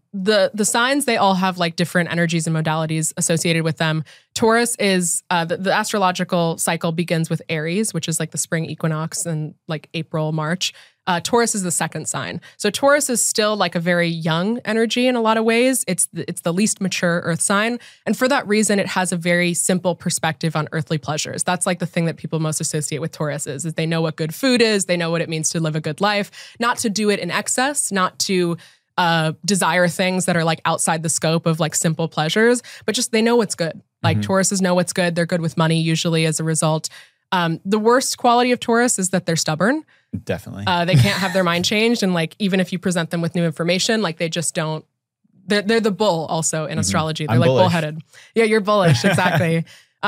Speaker 1: the signs, they all have like different energies and modalities associated with them. Taurus is, the astrological cycle begins with Aries, which is like the spring equinox in like April, March. Taurus is the second sign. So Taurus is still like a very young energy in a lot of ways. It's the least mature earth sign. And for that reason, it has a very simple perspective on earthly pleasures. That's like the thing that people most associate with Taurus is they know what good food is. They know what it means to live a good life, not to do it in excess, not to desire things that are like outside the scope of like simple pleasures, but just they know what's good. Like Tauruses know what's good. They're good with money usually as a result. The worst quality of Taurus is that they're stubborn.
Speaker 2: Definitely.
Speaker 1: They can't have their mind changed. And like, even if you present them with new information, like they just don't, they're the bull also in astrology. They're
Speaker 2: I'm
Speaker 1: like
Speaker 2: bullish.
Speaker 1: bullheaded. Yeah, you're bullish. Exactly.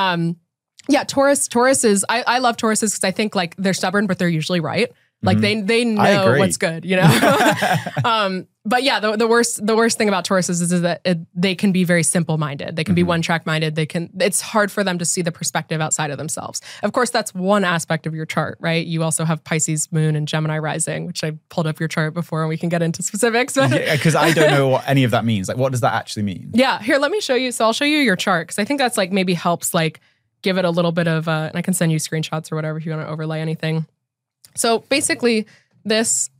Speaker 1: Yeah, Taurus is, I love Tauruses because I think like they're stubborn, but they're usually right. Like they know what's good, you know? But yeah, the worst thing about Tauruses is that they can be very simple-minded. They can be one-track minded. It's hard for them to see the perspective outside of themselves. Of course, that's one aspect of your chart, right? You also have Pisces moon and Gemini rising, which I pulled up your chart before and we can get into specifics.
Speaker 2: Because I don't know what any of that means. Like, what does that actually mean?
Speaker 1: Yeah, here, let me show you. So I'll show you your chart because I think that's like maybe helps like give it a little bit of, and I can send you screenshots or whatever if you want to overlay anything. So basically that's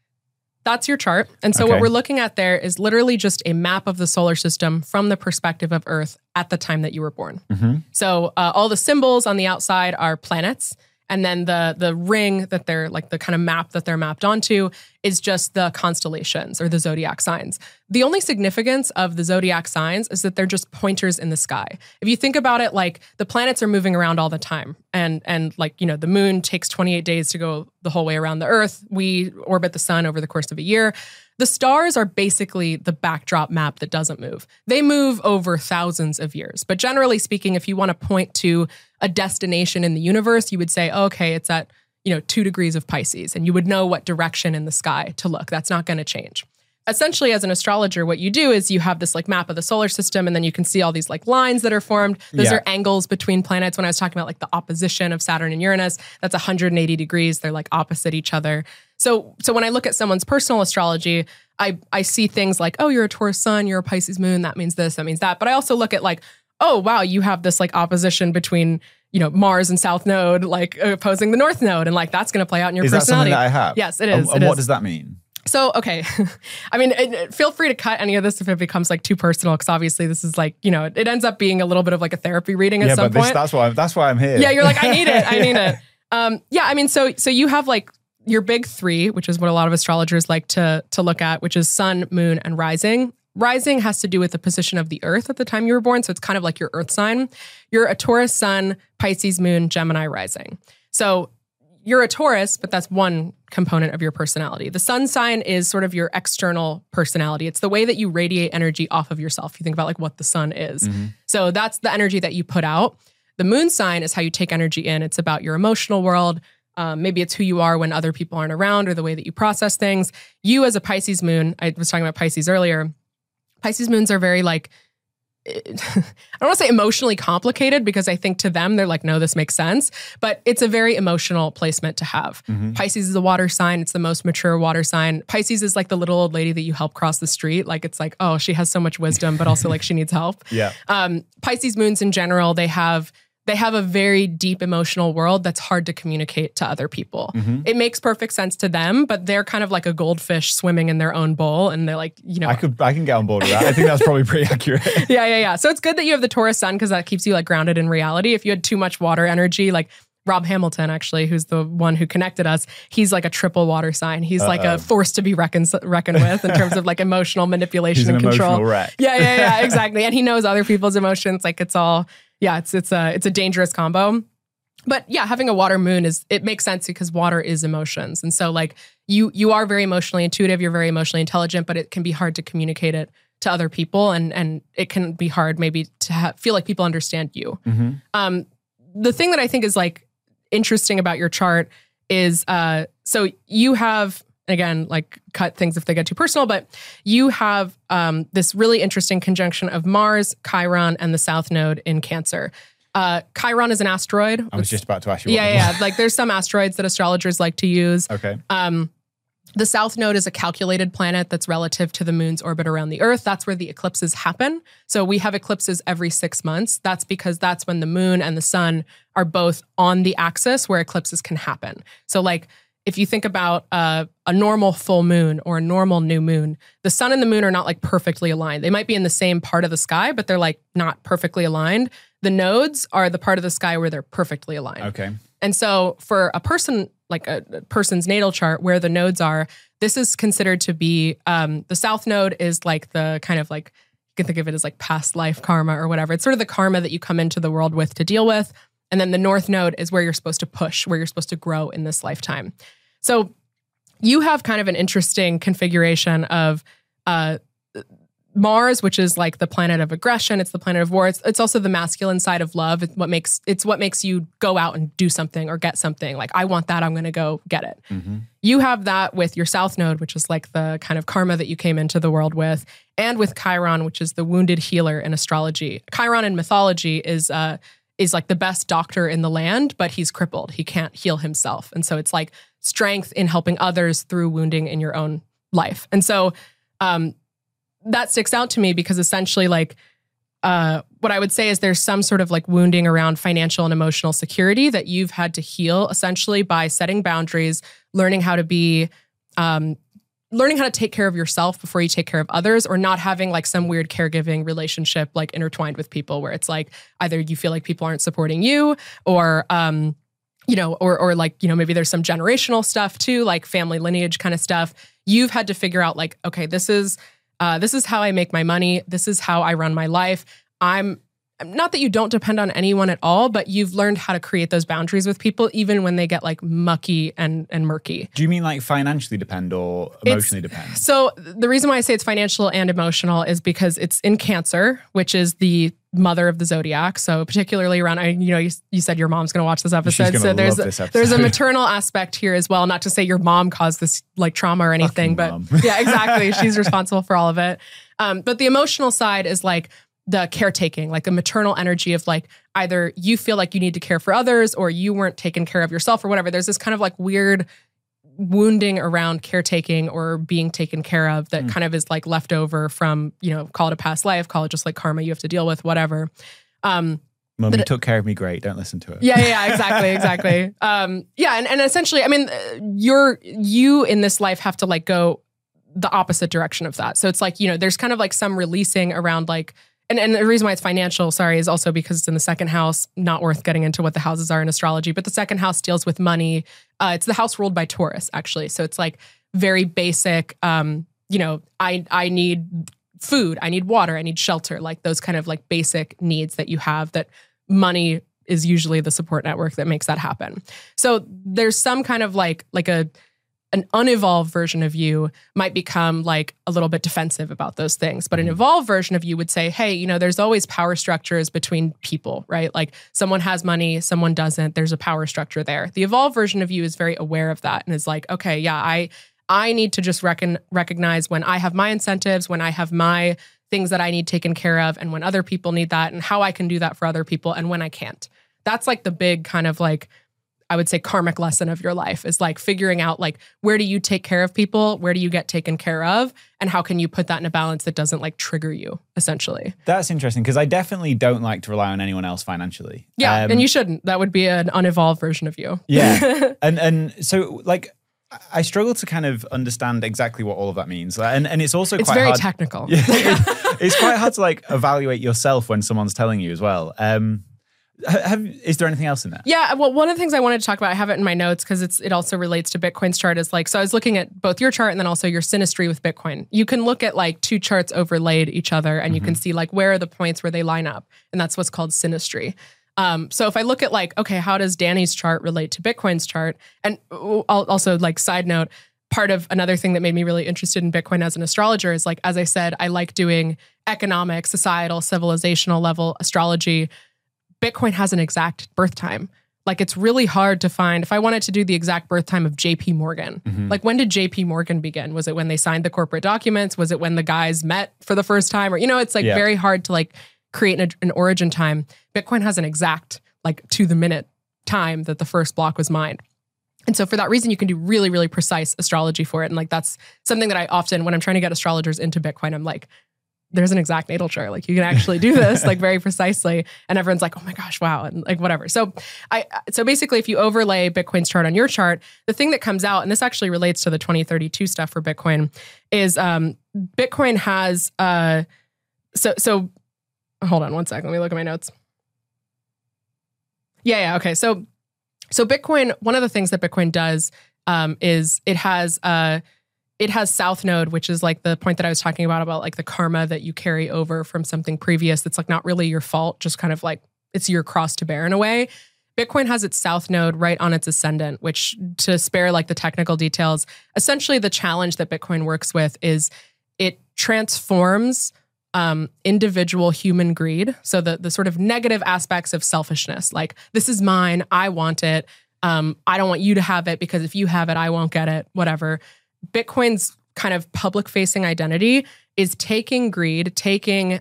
Speaker 1: your chart. And so what we're looking at there is literally just a map of the solar system from the perspective of Earth at the time that you were born. So all the symbols on the outside are planets. And then the ring that they're like the kind of map that they're mapped onto is just the constellations or the zodiac signs. The only significance of the zodiac signs is that they're just pointers in the sky. If you think about it, like the planets are moving around all the time. And like, you know, the moon takes 28 days to go the whole way around the Earth. We orbit the sun over the course of a year. The stars are basically the backdrop map that doesn't move. They move over thousands of years. But generally speaking, if you want to point to a destination in the universe, you would say, okay, it's at, 2 degrees of Pisces, and you would know what direction in the sky to look. That's not going to change. Essentially, as an astrologer, what you do is you have this like map of the solar system, and then you can see all these like lines that are formed. Those are angles between planets. When I was talking about like the opposition of Saturn and Uranus, that's 180 degrees. They're like opposite each other. So when I look at someone's personal astrology, I see things like, oh, you're a Taurus sun, you're a Pisces moon, that means this, that means that. But I also look at like, oh, wow, you have this like opposition between, Mars and South Node, like opposing the North Node. And like, that's going to play out in your personality.
Speaker 2: Is that something that I have?
Speaker 1: Yes, it is.
Speaker 2: And what does that mean?
Speaker 1: So, okay. I mean, feel free to cut any of this if it becomes like too personal, because obviously this is like, it ends up being a little bit of like a therapy reading at some point.
Speaker 2: That's why I'm here.
Speaker 1: Yeah, you're like, I need it. Yeah, I mean, so you have like your big three, which is what a lot of astrologers like to look at, which is sun, moon, and rising. Rising has to do with the position of the Earth at the time you were born. So it's kind of like your Earth sign. You're a Taurus sun, Pisces moon, Gemini rising. So you're a Taurus, but that's one component of your personality. The sun sign is sort of your external personality. It's the way that you radiate energy off of yourself. You think about like what the sun is. So that's the energy that you put out. The moon sign is how you take energy in. It's about your emotional world. Maybe it's who you are when other people aren't around or the way that you process things. You as a Pisces moon, I was talking about Pisces earlier. Pisces moons are very like, I don't want to say emotionally complicated, because I think to them, they're like, no, this makes sense. But it's a very emotional placement to have. Pisces is a water sign. It's the most mature water sign. Pisces is like the little old lady that you help cross the street. Like, it's like, oh, she has so much wisdom, but also like she needs help. Pisces moons in general, they have a very deep emotional world that's hard to communicate to other people. It makes perfect sense to them, but they're kind of like a goldfish swimming in their own bowl. And they're like,
Speaker 2: I can get on board with that. I think that's probably pretty accurate.
Speaker 1: Yeah. So it's good that you have the Taurus sun, because that keeps you like grounded in reality. If you had too much water energy, like Rob Hamilton, actually, who's the one who connected us, he's like a triple water sign. He's like a force to be reckoned with in terms of like emotional manipulation and control.
Speaker 2: Emotional wreck.
Speaker 1: Yeah, exactly. And he knows other people's emotions. Like it's all... Yeah, it's a dangerous combo. But yeah, having a water moon it makes sense because water is emotions. And so like you are very emotionally intuitive, you're very emotionally intelligent, but it can be hard to communicate it to other people. And it can be hard maybe to feel like people understand you. The thing that I think is like interesting about your chart is, so you have, again, like cut things if they get too personal, but you have this really interesting conjunction of Mars, Chiron, and the South Node in Cancer. Chiron is an asteroid.
Speaker 2: I was just about to ask you.
Speaker 1: Yeah. Like there's some asteroids that astrologers like to use.
Speaker 2: Okay.
Speaker 1: The South Node is a calculated planet that's relative to the moon's orbit around the Earth. That's where the eclipses happen. So we have eclipses every 6 months. That's because that's when the moon and the sun are both on the axis where eclipses can happen. So like, if you think about a normal full moon or a normal new moon, the sun and the moon are not like perfectly aligned. They might be in the same part of the sky, but they're like not perfectly aligned. The nodes are the part of the sky where they're perfectly aligned.
Speaker 2: Okay.
Speaker 1: And so for a person, like a person's natal chart where the nodes are, this is considered to be, the south node is like the kind of like, you can think of it as like past life karma or whatever. It's sort of the karma that you come into the world with to deal with. And then the north node is where you're supposed to push, where you're supposed to grow in this lifetime. So you have kind of an interesting configuration of Mars, which is like the planet of aggression. It's the planet of war. It's also the masculine side of love. It's what makes you go out and do something or get something. Like, I want that, I'm going to go get it. Mm-hmm. You have that with your south node, which is like the kind of karma that you came into the world with, and with Chiron, which is the wounded healer in astrology. Chiron in mythology is like the best doctor in the land, but he's crippled. He can't heal himself. And so it's like strength in helping others through wounding in your own life. And so that sticks out to me because essentially like what I would say is there's some sort of like wounding around financial and emotional security that you've had to heal essentially by setting boundaries, learning how to be, learning how to take care of yourself before you take care of others, or not having like some weird caregiving relationship like intertwined with people where it's like either you feel like people aren't supporting you or, or like, maybe there's some generational stuff too, like family lineage kind of stuff. You've had to figure out like, okay, this is how I make my money. This is how I run my life. I'm not that you don't depend on anyone at all, but you've learned how to create those boundaries with people, even when they get like mucky and murky.
Speaker 2: Do you mean like financially depend or emotionally depend?
Speaker 1: So the reason why I say it's financial and emotional is because it's in Cancer, which is the mother of the zodiac. So particularly around, you said your mom's going to watch this episode. So there's a maternal aspect here as well. Not to say your mom caused this like trauma or anything, but yeah, exactly. She's responsible for all of it. But the emotional side is like the caretaking, like a maternal energy of like either you feel like you need to care for others or you weren't taken care of yourself or whatever. There's this kind of like weird wounding around caretaking or being taken care of that kind of is like left over from, call it a past life, call it just like karma you have to deal with, whatever.
Speaker 2: Mom, you took care of me great. Don't listen to it.
Speaker 1: Yeah, exactly. And essentially, I mean, you in this life have to like go the opposite direction of that. So it's like, there's kind of like some releasing around like, and the reason why it's financial, is also because it's in the second house, not worth getting into what the houses are in astrology, but the second house deals with money. It's the house ruled by Taurus, actually. So it's like very basic, I need food, I need water, I need shelter, like those kind of like basic needs that you have, that money is usually the support network that makes that happen. So there's some kind of like an unevolved version of you might become like a little bit defensive about those things. But an evolved version of you would say, hey, there's always power structures between people, right? Like someone has money, someone doesn't. There's a power structure there. The evolved version of you is very aware of that and is like, okay, yeah, I need to just recognize when I have my incentives, when I have my things that I need taken care of, and when other people need that, and how I can do that for other people, and when I can't. That's like the big kind of like, I would say karmic lesson of your life is like figuring out like, where do you take care of people? Where do you get taken care of? And how can you put that in a balance that doesn't like trigger you, essentially?
Speaker 2: That's interesting because I definitely don't like to rely on anyone else financially.
Speaker 1: Yeah, and you shouldn't. That would be an unevolved version of you.
Speaker 2: Yeah. and so like, I struggle to kind of understand exactly what all of that means. And it's also
Speaker 1: it's
Speaker 2: quite
Speaker 1: very
Speaker 2: hard.
Speaker 1: Technical.
Speaker 2: It's quite hard to like evaluate yourself when someone's telling you as well. Is there anything else in there?
Speaker 1: Yeah, well, one of the things I wanted to talk about, I have it in my notes because it also relates to Bitcoin's chart, is like, so I was looking at both your chart and then also your synastry with Bitcoin. You can look at like two charts overlaid each other and you can see like where are the points where they line up. And that's what's called synastry. So if I look at like, okay, how does Danny's chart relate to Bitcoin's chart? And I'll also like side note, part of another thing that made me really interested in Bitcoin as an astrologer is like, as I said, I like doing economic, societal, civilizational level astrology. Bitcoin has an exact birth time. Like it's really hard to find, if I wanted to do the exact birth time of JP Morgan, like when did JP Morgan begin? Was it when they signed the corporate documents? Was it when the guys met for the first time? Or, it's like very hard to like create an origin time. Bitcoin has an exact like to the minute time that the first block was mined. And so for that reason, you can do really, really precise astrology for it. And like, that's something that I often, when I'm trying to get astrologers into Bitcoin, I'm like, there's an exact natal chart. Like you can actually do this like very precisely. And everyone's like, oh my gosh, wow. And like, whatever. So basically if you overlay Bitcoin's chart on your chart, the thing that comes out, and this actually relates to the 2032 stuff for Bitcoin, is Bitcoin has, so hold on one second. Let me look at my notes. Yeah. Okay. So So Bitcoin, one of the things that Bitcoin does is it has South Node, which is like the point that I was talking about like the karma that you carry over from something previous that's like not really your fault, just kind of like it's your cross to bear in a way. Bitcoin has its South Node right on its ascendant, which, to spare like the technical details, essentially the challenge that Bitcoin works with is it transforms individual human greed. So the sort of negative aspects of selfishness, like this is mine, I want it. I don't want you to have it because if you have it, I won't get it, whatever. Bitcoin's kind of public facing identity is taking greed, taking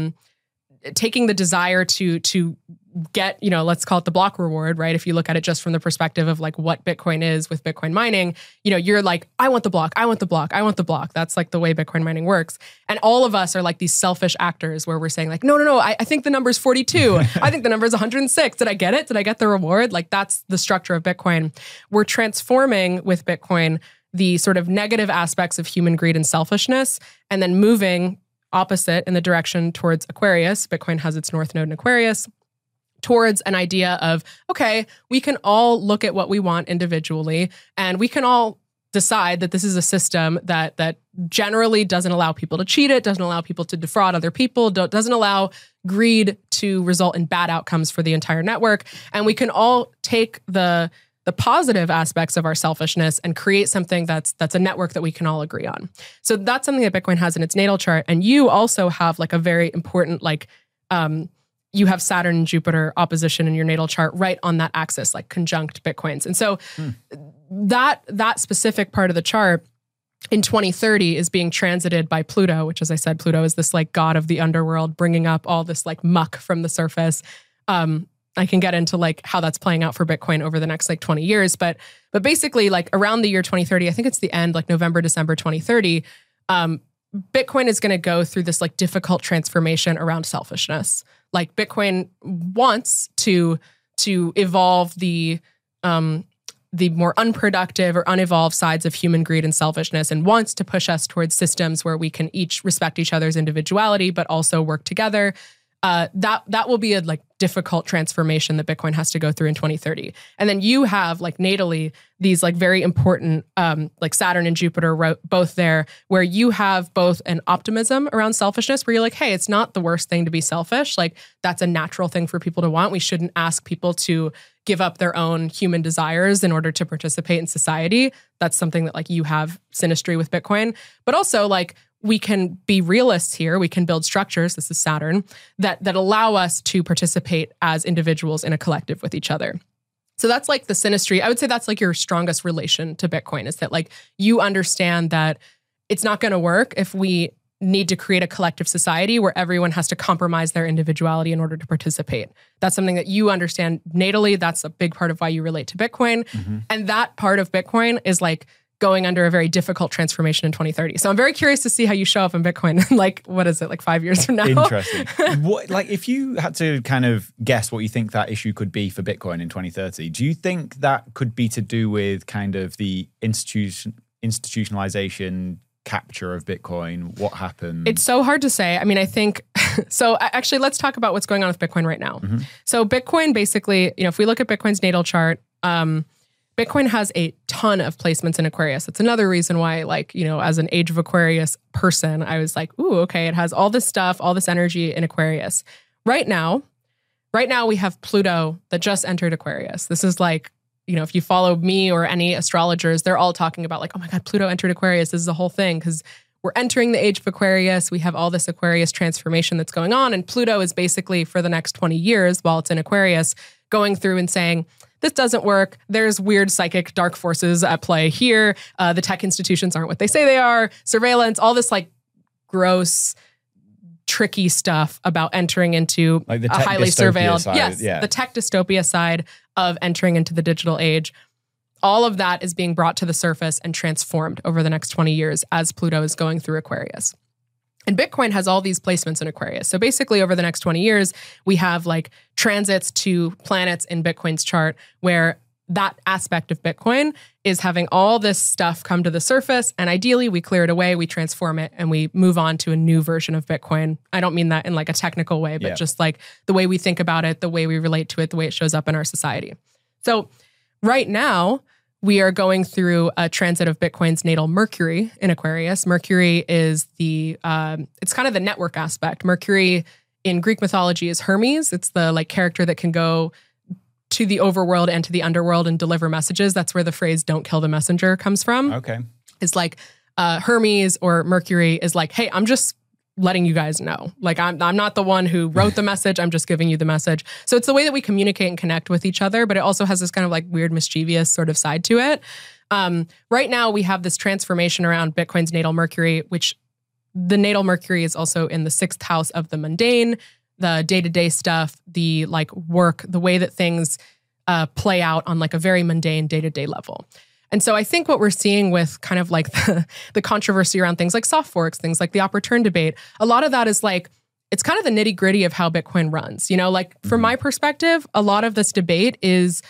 Speaker 1: the desire to get, let's call it the block reward, right? If you look at it just from the perspective of like what Bitcoin is with Bitcoin mining, you're like, I want the block, I want the block, I want the block. That's like the way Bitcoin mining works. And all of us are like these selfish actors where we're saying like, no, I think the number's 42. I think the number's 106. Did I get it? Did I get the reward? Like that's the structure of Bitcoin. We're transforming with Bitcoin the sort of negative aspects of human greed and selfishness, and then moving opposite in the direction towards Aquarius. Bitcoin has its North Node in Aquarius, towards an idea of, okay, we can all look at what we want individually, and we can all decide that this is a system that generally doesn't allow people to cheat it, doesn't allow people to defraud other people, doesn't allow greed to result in bad outcomes for the entire network. And we can all take the positive aspects of our selfishness and create something that's a network that we can all agree on. So that's something that Bitcoin has in its natal chart. And you also have like a very important, you have Saturn and Jupiter opposition in your natal chart right on that axis, like conjunct Bitcoins. And so that specific part of the chart in 2030 is being transited by Pluto, which, as I said, Pluto is this like god of the underworld, bringing up all this like muck from the surface. I can get into like how that's playing out for Bitcoin over the next like 20 years. But basically like around the year 2030, I think it's the end, like November, December 2030, Bitcoin is going to go through this like difficult transformation around selfishness. Like Bitcoin wants to evolve the more unproductive or unevolved sides of human greed and selfishness, and wants to push us towards systems where we can each respect each other's individuality, but also work together. That will be a like difficult transformation that Bitcoin has to go through in 2030. And then you have like natally these like very important like Saturn and Jupiter both there, where you have both an optimism around selfishness where you're like, hey, it's not the worst thing to be selfish. Like that's a natural thing for people to want. We shouldn't ask people to give up their own human desires in order to participate in society. That's something that like you have synastry with Bitcoin. But also like we can be realists here. We can build structures, this is Saturn, that allow us to participate as individuals in a collective with each other. So that's like the synastry. I would say that's like your strongest relation to Bitcoin, is that like you understand that it's not going to work if we need to create a collective society where everyone has to compromise their individuality in order to participate. That's something that you understand natally. That's a big part of why you relate to Bitcoin. Mm-hmm. And that part of Bitcoin is like going under a very difficult transformation in 2030. So I'm very curious to see how you show up in Bitcoin. Like, what is it, like 5 years from now?
Speaker 2: Interesting. Like if you had to kind of guess what you think that issue could be for Bitcoin in 2030, do you think that could be to do with kind of the institutionalization capture of Bitcoin? What happened?
Speaker 1: It's so hard to say. I mean, I think, so actually let's talk about what's going on with Bitcoin right now. Mm-hmm. So Bitcoin basically, if we look at Bitcoin's natal chart, Bitcoin has a ton of placements in Aquarius. That's another reason why, like, as an Age of Aquarius person, I was like, ooh, okay, it has all this stuff, all this energy in Aquarius. Right now we have Pluto that just entered Aquarius. This is like, if you follow me or any astrologers, they're all talking about like, oh my God, Pluto entered Aquarius. This is a whole thing because we're entering the Age of Aquarius. We have all this Aquarius transformation that's going on. And Pluto is basically for the next 20 years while it's in Aquarius going through and saying, this doesn't work. There's weird psychic dark forces at play here. The tech institutions aren't what they say they are. Surveillance, all this like gross, tricky stuff about entering into
Speaker 2: like the
Speaker 1: a highly surveilled,
Speaker 2: side,
Speaker 1: yes,
Speaker 2: yeah.
Speaker 1: The tech dystopia side of entering into the digital age. All of that is being brought to the surface and transformed over the next 20 years as Pluto is going through Aquarius. And Bitcoin has all these placements in Aquarius. So basically over the next 20 years, we have like transits to planets in Bitcoin's chart where that aspect of Bitcoin is having all this stuff come to the surface. And ideally we clear it away, we transform it, and we move on to a new version of Bitcoin. I don't mean that in like a technical way, but just like the way we think about it, the way we relate to it, the way it shows up in our society. So right now, we are going through a transit of Bitcoin's natal Mercury in Aquarius. Mercury is it's kind of the network aspect. Mercury in Greek mythology is Hermes. It's the like character that can go to the overworld and to the underworld and deliver messages. That's where the phrase "don't kill the messenger" comes from.
Speaker 2: Okay.
Speaker 1: It's like Hermes or Mercury is like, hey, I'm just letting you guys know. Like, I'm not the one who wrote the message. I'm just giving you the message. So it's the way that we communicate and connect with each other, but it also has this kind of like weird, mischievous sort of side to it. Right now, we have this transformation around Bitcoin's natal Mercury, which the natal Mercury is also in the 6th house of the mundane, the day-to-day stuff, the like work, the way that things play out on like a very mundane day-to-day level. And so I think what we're seeing with kind of like the controversy around things like soft forks, things like the op return debate, a lot of that is like, it's kind of the nitty gritty of how Bitcoin runs. You know, like from my perspective, a lot of this debate is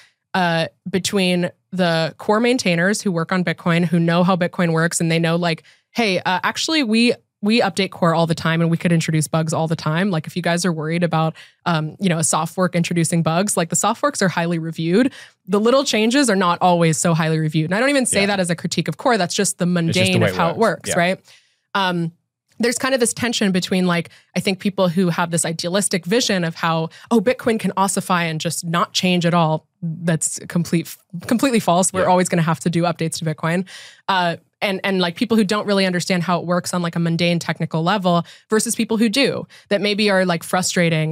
Speaker 1: between the core maintainers who work on Bitcoin, who know how Bitcoin works, and they know like, hey, actually we update core all the time and we could introduce bugs all the time. Like if you guys are worried about, a soft fork introducing bugs, like the soft forks are highly reviewed. The little changes are not always so highly reviewed. And I don't even say that as a critique of core. That's just the mundane of how it works, right? There's kind of this tension between like, I think people who have this idealistic vision of how, Bitcoin can ossify and just not change at all. That's completely false. We're always going to have to do updates to Bitcoin. And like people who don't really understand how it works on like a mundane technical level versus people who do, that maybe are like frustrated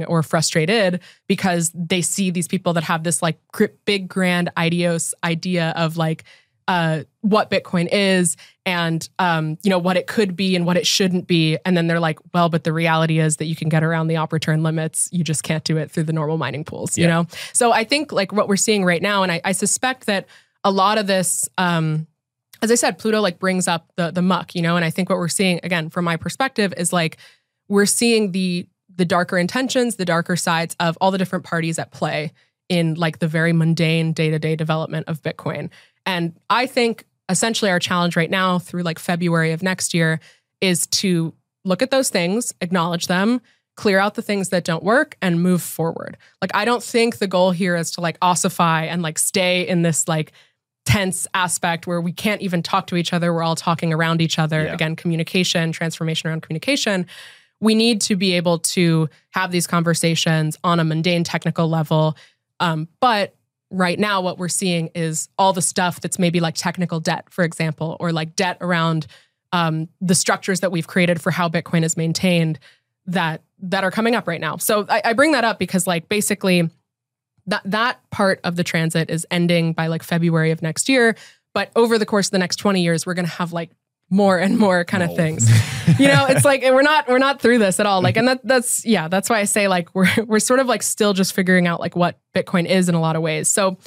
Speaker 1: because they see these people that have this like big grand idea of like what Bitcoin is and what it could be and what it shouldn't be. And then they're like, well, but the reality is that you can get around the op return limits. You just can't do it through the normal mining pools, you know? So I think like what we're seeing right now, and I suspect that a lot of this, as I said, Pluto like brings up the muck, and I think what we're seeing, again, from my perspective, is like we're seeing the darker intentions, the darker sides of all the different parties at play in like the very mundane day-to-day development of Bitcoin. And I think essentially our challenge right now through like February of next year is to look at those things, acknowledge them, clear out the things that don't work, and move forward. Like, I don't think the goal here is to like ossify and like stay in this like tense aspect where we can't even talk to each other. We're all talking around each other. Yeah. Again, communication, transformation around communication. We need to be able to have these conversations on a mundane technical level. But right now, what we're seeing is all the stuff that's maybe like technical debt, for example, or like debt around the structures that we've created for how Bitcoin is maintained that are coming up right now. So I bring that up because like basically that part of the transit is ending by like February of next year. But over the course of the next 20 years, we're going to have like more and more kind of things. It's like we're not through this at all. Like, and that's why I say like we're sort of like still just figuring out like what Bitcoin is in a lot of ways. So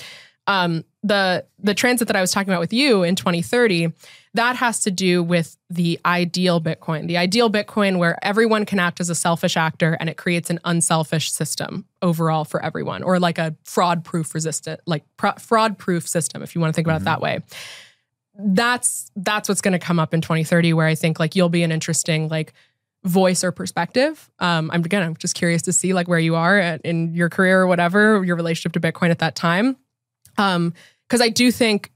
Speaker 1: the transit that I was talking about with you in 2030, that has to do with the ideal Bitcoin where everyone can act as a selfish actor and it creates an unselfish system overall for everyone, or like a fraud-proof fraud-proof system, if you want to think about it that way. That's what's going to come up in 2030, where I think like you'll be an interesting like voice or perspective. I'm just curious to see like where you are in your career or whatever, your relationship to Bitcoin at that time. Because I do think,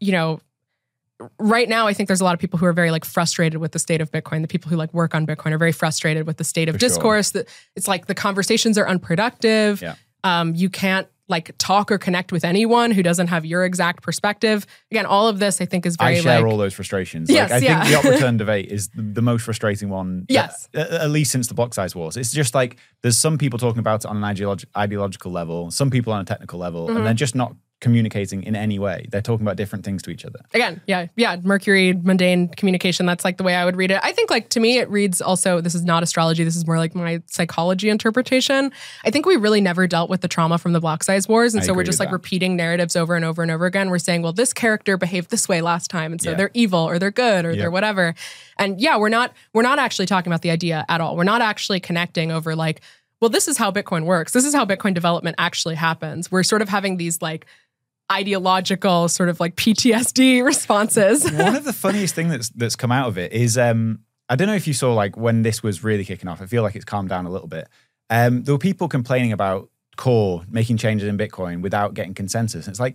Speaker 1: right now, I think there's a lot of people who are very like frustrated with the state of Bitcoin. The people who like work on Bitcoin are very frustrated with the state of discourse. That it's like the conversations are unproductive. Yeah. You can't like talk or connect with anyone who doesn't have your exact perspective. Again, all of this I think is very.
Speaker 2: I share all those frustrations.
Speaker 1: Yes,
Speaker 2: I think the op return debate is the most frustrating one.
Speaker 1: Yes,
Speaker 2: at least since the block size wars. It's just like there's some people talking about it on an ideological level, some people on a technical level, and they're just not communicating in any way. They're talking about different things to each other. Again,
Speaker 1: yeah. Mercury, mundane communication. That's like the way I would read it. I think like to me, it reads also, this is not astrology. This is more like my psychology interpretation. I think we really never dealt with the trauma from the block size wars. And so we're just like repeating narratives over and over and over again. We're saying, well, this character behaved this way last time. And so they're evil or they're good or they're whatever. And we're not actually talking about the idea at all. We're not actually connecting over like, well, this is how Bitcoin works. This is how Bitcoin development actually happens. We're sort of having these like ideological sort of like PTSD responses.
Speaker 2: One of the funniest things that's come out of it is, I don't know if you saw like when this was really kicking off, I feel like it's calmed down a little bit. There were people complaining about Core making changes in Bitcoin without getting consensus. And it's like,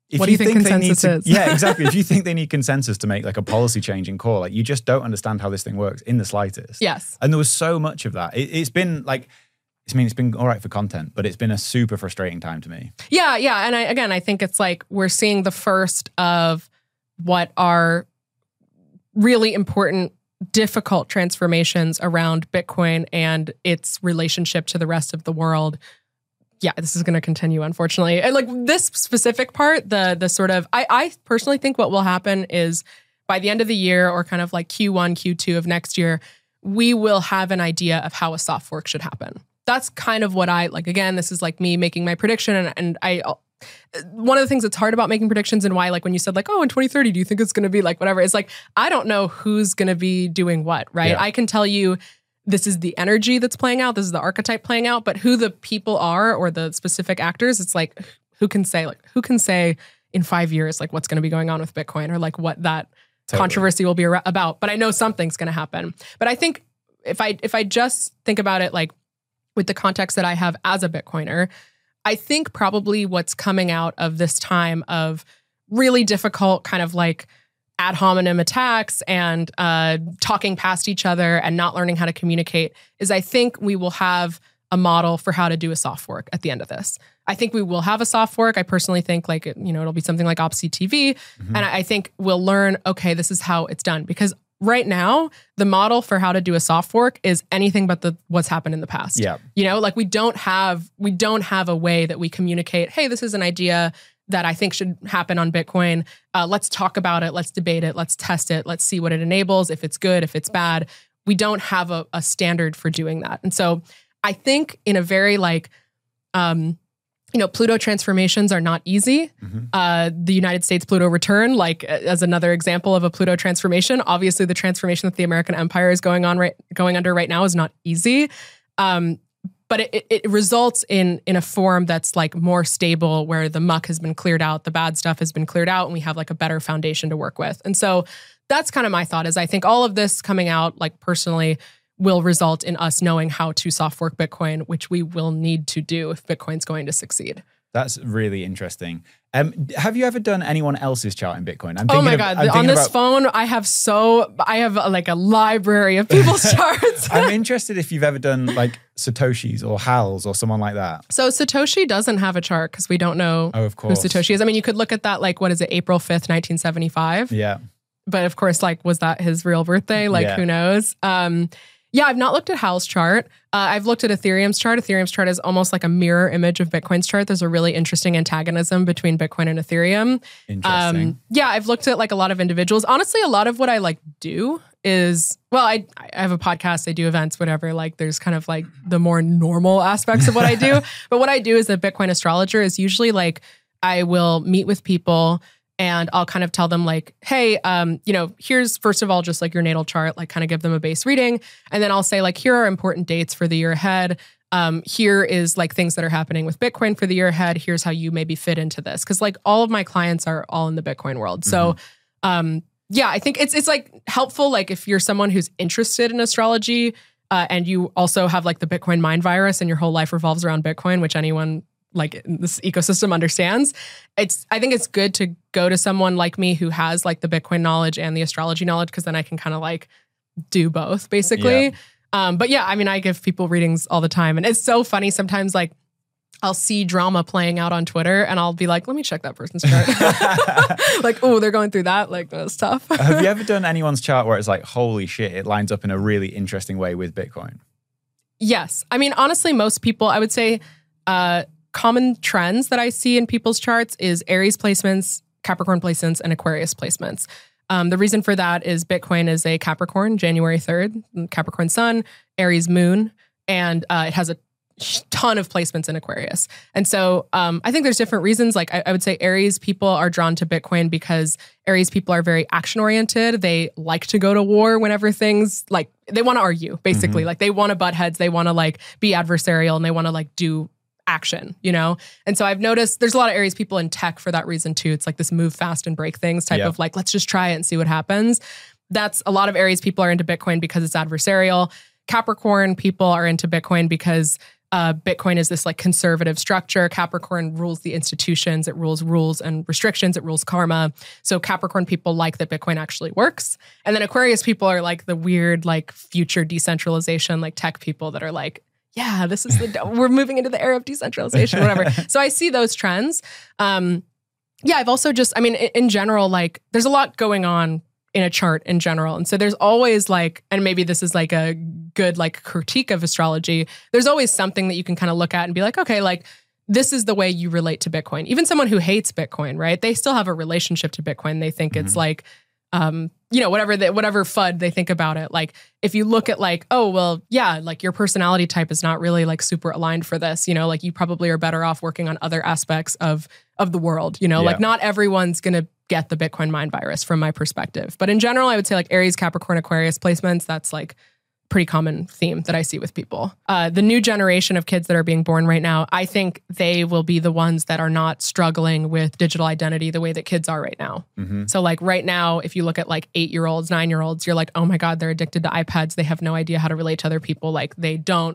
Speaker 1: what do you think consensus is?
Speaker 2: Yeah, exactly. If you think they need consensus to make like a policy change in core, like you just don't understand how this thing works in the slightest.
Speaker 1: Yes.
Speaker 2: And there was so much of that. It's been like, it's been all right for content, but it's been a super frustrating time to me.
Speaker 1: Yeah. And I think it's like we're seeing the first of what are really important, difficult transformations around Bitcoin and its relationship to the rest of the world. Yeah, this is going to continue, unfortunately. And like this specific part, the sort of, I personally think what will happen is by the end of the year or kind of like Q1, Q2 of next year, we will have an idea of how a soft fork should happen. That's kind of what I like. Again, this is like me making my prediction. And one of the things that's hard about making predictions and why, like when you said like, oh, in 2030, do you think it's going to be like whatever? It's like, I don't know who's going to be doing what, right? Yeah. I can tell you, this is the energy that's playing out. This is the archetype playing out. But who the people are or the specific actors, it's like, who can say in 5 years, like what's going to be going on with Bitcoin or like what that controversy will be about. But I know something's going to happen. But I think if I just think about it, like with the context that I have as a Bitcoiner, I think probably what's coming out of this time of really difficult kind of like ad hominem attacks and talking past each other and not learning how to communicate is I think we will have a model for how to do a soft fork at the end of this. I think we will have a soft fork. I personally think like, it'll be something like Opsy TV. Mm-hmm. And I think we'll learn, okay, this is how it's done. Because right now, the model for how to do a soft fork is anything but what's happened in the past.
Speaker 2: Yeah.
Speaker 1: Like we don't have a way that we communicate, hey, this is an idea that I think should happen on Bitcoin. Let's talk about it. Let's debate it. Let's test it. Let's see what it enables, if it's good, if it's bad. We don't have a standard for doing that. And so I think in a very like, Pluto transformations are not easy. Mm-hmm. The United States Pluto return, like as another example of a Pluto transformation, obviously the transformation that the American empire is going under right now is not easy. But it results in a form that's like more stable, where the muck has been cleared out, the bad stuff has been cleared out, and we have like a better foundation to work with. And so that's kind of my thought is I think all of this coming out, like personally, will result in us knowing how to soft fork Bitcoin, which we will need to do if Bitcoin's going to succeed.
Speaker 2: That's really interesting. Have you ever done anyone else's chart in Bitcoin?
Speaker 1: Oh my God. On this phone, I have like a library of people's charts.
Speaker 2: I'm interested if you've ever done like Satoshi's or Hal's or someone like that.
Speaker 1: So Satoshi doesn't have a chart because we don't know
Speaker 2: who
Speaker 1: Satoshi is. I mean, you could look at that, like, what is it, April 5th, 1975?
Speaker 2: Yeah.
Speaker 1: But of course, like, was that his real birthday? Like, Who knows? Yeah, I've not looked at Hal's chart. I've looked at Ethereum's chart. Ethereum's chart is almost like a mirror image of Bitcoin's chart. There's a really interesting antagonism between Bitcoin and Ethereum.
Speaker 2: Interesting.
Speaker 1: Yeah, I've looked at like a lot of individuals. Honestly, a lot of what I like do is, well, I have a podcast, I do events, whatever. Like there's kind of like the more normal aspects of what I do. But what I do as a Bitcoin astrologer is usually like I will meet with people and I'll kind of tell them like, hey, here's first of all, just like your natal chart, like kind of give them a base reading. And then I'll say like, here are important dates for the year ahead. Here is like things that are happening with Bitcoin for the year ahead. Here's how you maybe fit into this. Cause like all of my clients are all in the Bitcoin world. So, yeah, I think it's like helpful. Like if you're someone who's interested in astrology and you also have like the Bitcoin mind virus and your whole life revolves around Bitcoin, which anyone like in this ecosystem understands, I think it's good to go to someone like me who has like the Bitcoin knowledge and the astrology knowledge, because then I can kind of like do both basically. Yeah. But yeah, I mean, I give people readings all the time, and it's so funny sometimes. Like I'll see drama playing out on Twitter and I'll be like, let me check that person's chart. Like, oh, they're going through that. Like that's tough.
Speaker 2: Have you ever done anyone's chart where it's like, holy shit, it lines up in a really interesting way with Bitcoin?
Speaker 1: Yes. I mean, honestly, most people, I would say, common trends that I see in people's charts is Aries placements, Capricorn placements, and Aquarius placements. The reason for that is Bitcoin is a Capricorn, January 3rd, Capricorn sun, Aries moon, and it has a ton of placements in Aquarius. And so I think there's different reasons. Like I would say Aries people are drawn to Bitcoin because Aries people are very action oriented. They like to go to war whenever things like, they want to argue basically. Like they want to butt heads. They want to like be adversarial and they want to like do action, And so I've noticed there's a lot of Aries people in tech for that reason too. It's like this move fast and break things type of like, let's just try it and see what happens. That's a lot of Aries people are into Bitcoin because it's adversarial. Capricorn people are into Bitcoin because Bitcoin is this like conservative structure. Capricorn rules the institutions. It rules rules and restrictions. It rules karma. So Capricorn people like that Bitcoin actually works. And then Aquarius people are like the weird, like future decentralization, like tech people that are like, yeah, this is we're moving into the era of decentralization, whatever. So I see those trends. I've also in general, like there's a lot going on in a chart in general. And so there's always like, and maybe this is like a good like critique of astrology, there's always something that you can kind of look at and be like, okay, like this is the way you relate to Bitcoin. Even someone who hates Bitcoin, right? They still have a relationship to Bitcoin. They think it's like, whatever FUD they think about it. Like if you look at like, oh, well, yeah, like your personality type is not really like super aligned for this, like you probably are better off working on other aspects of the world, like not everyone's going to get the Bitcoin mind virus from my perspective. But in general, I would say like Aries, Capricorn, Aquarius placements, that's like pretty common theme that I see with people. The new generation of kids that are being born right now, I think they will be the ones that are not struggling with digital identity the way that kids are right now. Mm-hmm. So like right now, if you look at like 8-year-olds, 9-year-olds, you're like, oh my God, they're addicted to iPads. They have no idea how to relate to other people. Like they don't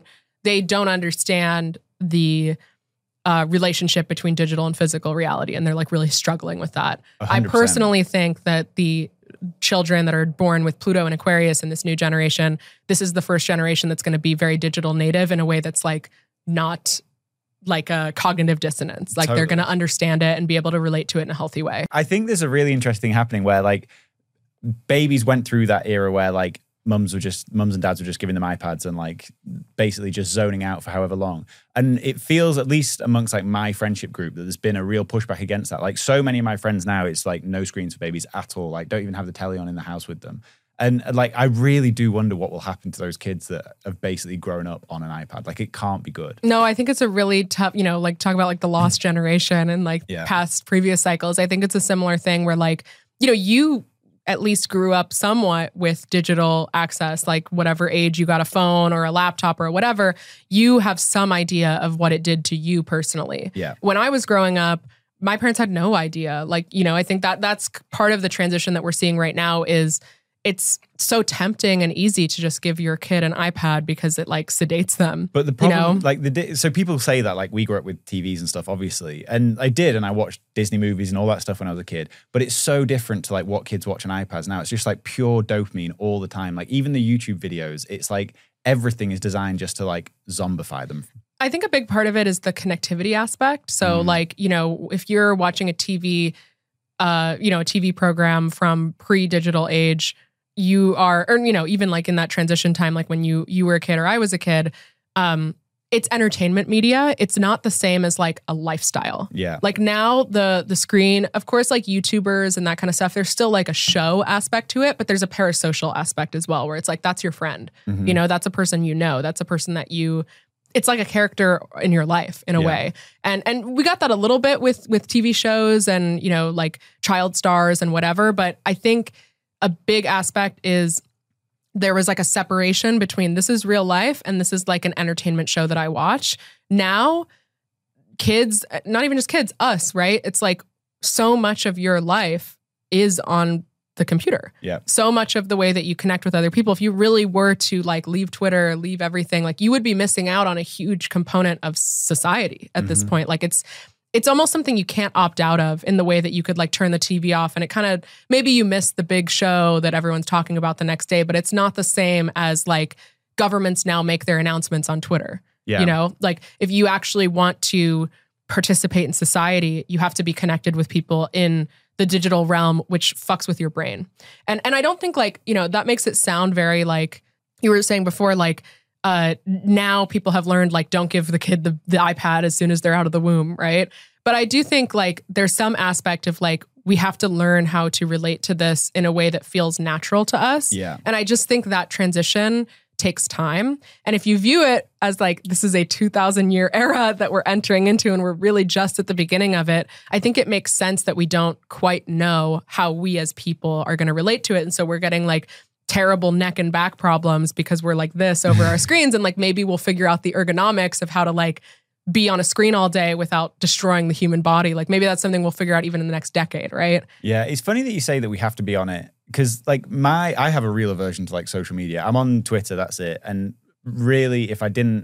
Speaker 1: understand the relationship between digital and physical reality. And they're like really struggling with that. 100%. I personally think that the children that are born with Pluto and Aquarius in this new generation, this is the first generation that's going to be very digital native in a way that's like not like a cognitive dissonance. Like They're going to understand it and be able to relate to it in a healthy way.
Speaker 2: I think there's a really interesting happening where like babies went through that era where like mums and dads were just giving them iPads and like basically just zoning out for however long. And it feels, at least amongst like my friendship group, that there's been a real pushback against that. Like so many of my friends now, it's like no screens for babies at all. Like don't even have the telly on in the house with them. And like, I really do wonder what will happen to those kids that have basically grown up on an iPad. Like it can't be good.
Speaker 1: No, I think it's a really tough, like talk about like the lost generation and like past previous cycles. I think it's a similar thing where like, you at least grew up somewhat with digital access, like whatever age you got a phone or a laptop or whatever, you have some idea of what it did to you personally.
Speaker 2: Yeah.
Speaker 1: When I was growing up, my parents had no idea. Like, I think that's part of the transition that we're seeing right now is it's so tempting and easy to just give your kid an iPad because it like sedates them.
Speaker 2: But the problem, so people say that like we grew up with TVs and stuff, obviously. And I did, and I watched Disney movies and all that stuff when I was a kid. But it's so different to like what kids watch on iPads now. It's just like pure dopamine all the time. Like even the YouTube videos, it's like everything is designed just to like zombify them.
Speaker 1: I think a big part of it is the connectivity aspect. So like, if you're watching a TV program from pre-digital age, you are, or, even like in that transition time, like when you were a kid or I was a kid, it's entertainment media. It's not the same as like a lifestyle.
Speaker 2: Yeah.
Speaker 1: Like now the screen, of course, like YouTubers and that kind of stuff, there's still like a show aspect to it, but there's a parasocial aspect as well, where it's like, that's your friend, that's a person, that's a person that it's like a character in your life in a way. And we got that a little bit with TV shows and, like child stars and whatever. But I think a big aspect is there was like a separation between this is real life and this is like an entertainment show that I watch. Now, kids, not even just kids, us, right? It's like so much of your life is on the computer.
Speaker 2: Yeah.
Speaker 1: So much of the way that you connect with other people, if you really were to like leave Twitter, leave everything, like you would be missing out on a huge component of society at this point. Like it's almost something you can't opt out of in the way that you could like turn the TV off and it kind of, maybe you miss the big show that everyone's talking about the next day, but it's not the same as like governments now make their announcements on Twitter.
Speaker 2: Yeah.
Speaker 1: Like if you actually want to participate in society, you have to be connected with people in the digital realm, which fucks with your brain. And I don't think like, that makes it sound very like you were saying before, like, now people have learned like don't give the kid the iPad as soon as they're out of the womb, right? But I do think like there's some aspect of like we have to learn how to relate to this in a way that feels natural to us.
Speaker 2: Yeah.
Speaker 1: And I just think that transition takes time. And if you view it as like this is a 2,000-year era that we're entering into and we're really just at the beginning of it, I think it makes sense that we don't quite know how we as people are going to relate to it. And so we're getting like terrible neck and back problems because we're like this over our screens. And like maybe we'll figure out the ergonomics of how to like be on a screen all day without destroying the human body. Like maybe that's something we'll figure out even in the next decade, right?
Speaker 2: Yeah, it's funny that you say that we have to be on it because like I have a real aversion to like social media. I'm on Twitter, that's it. And really, if I didn't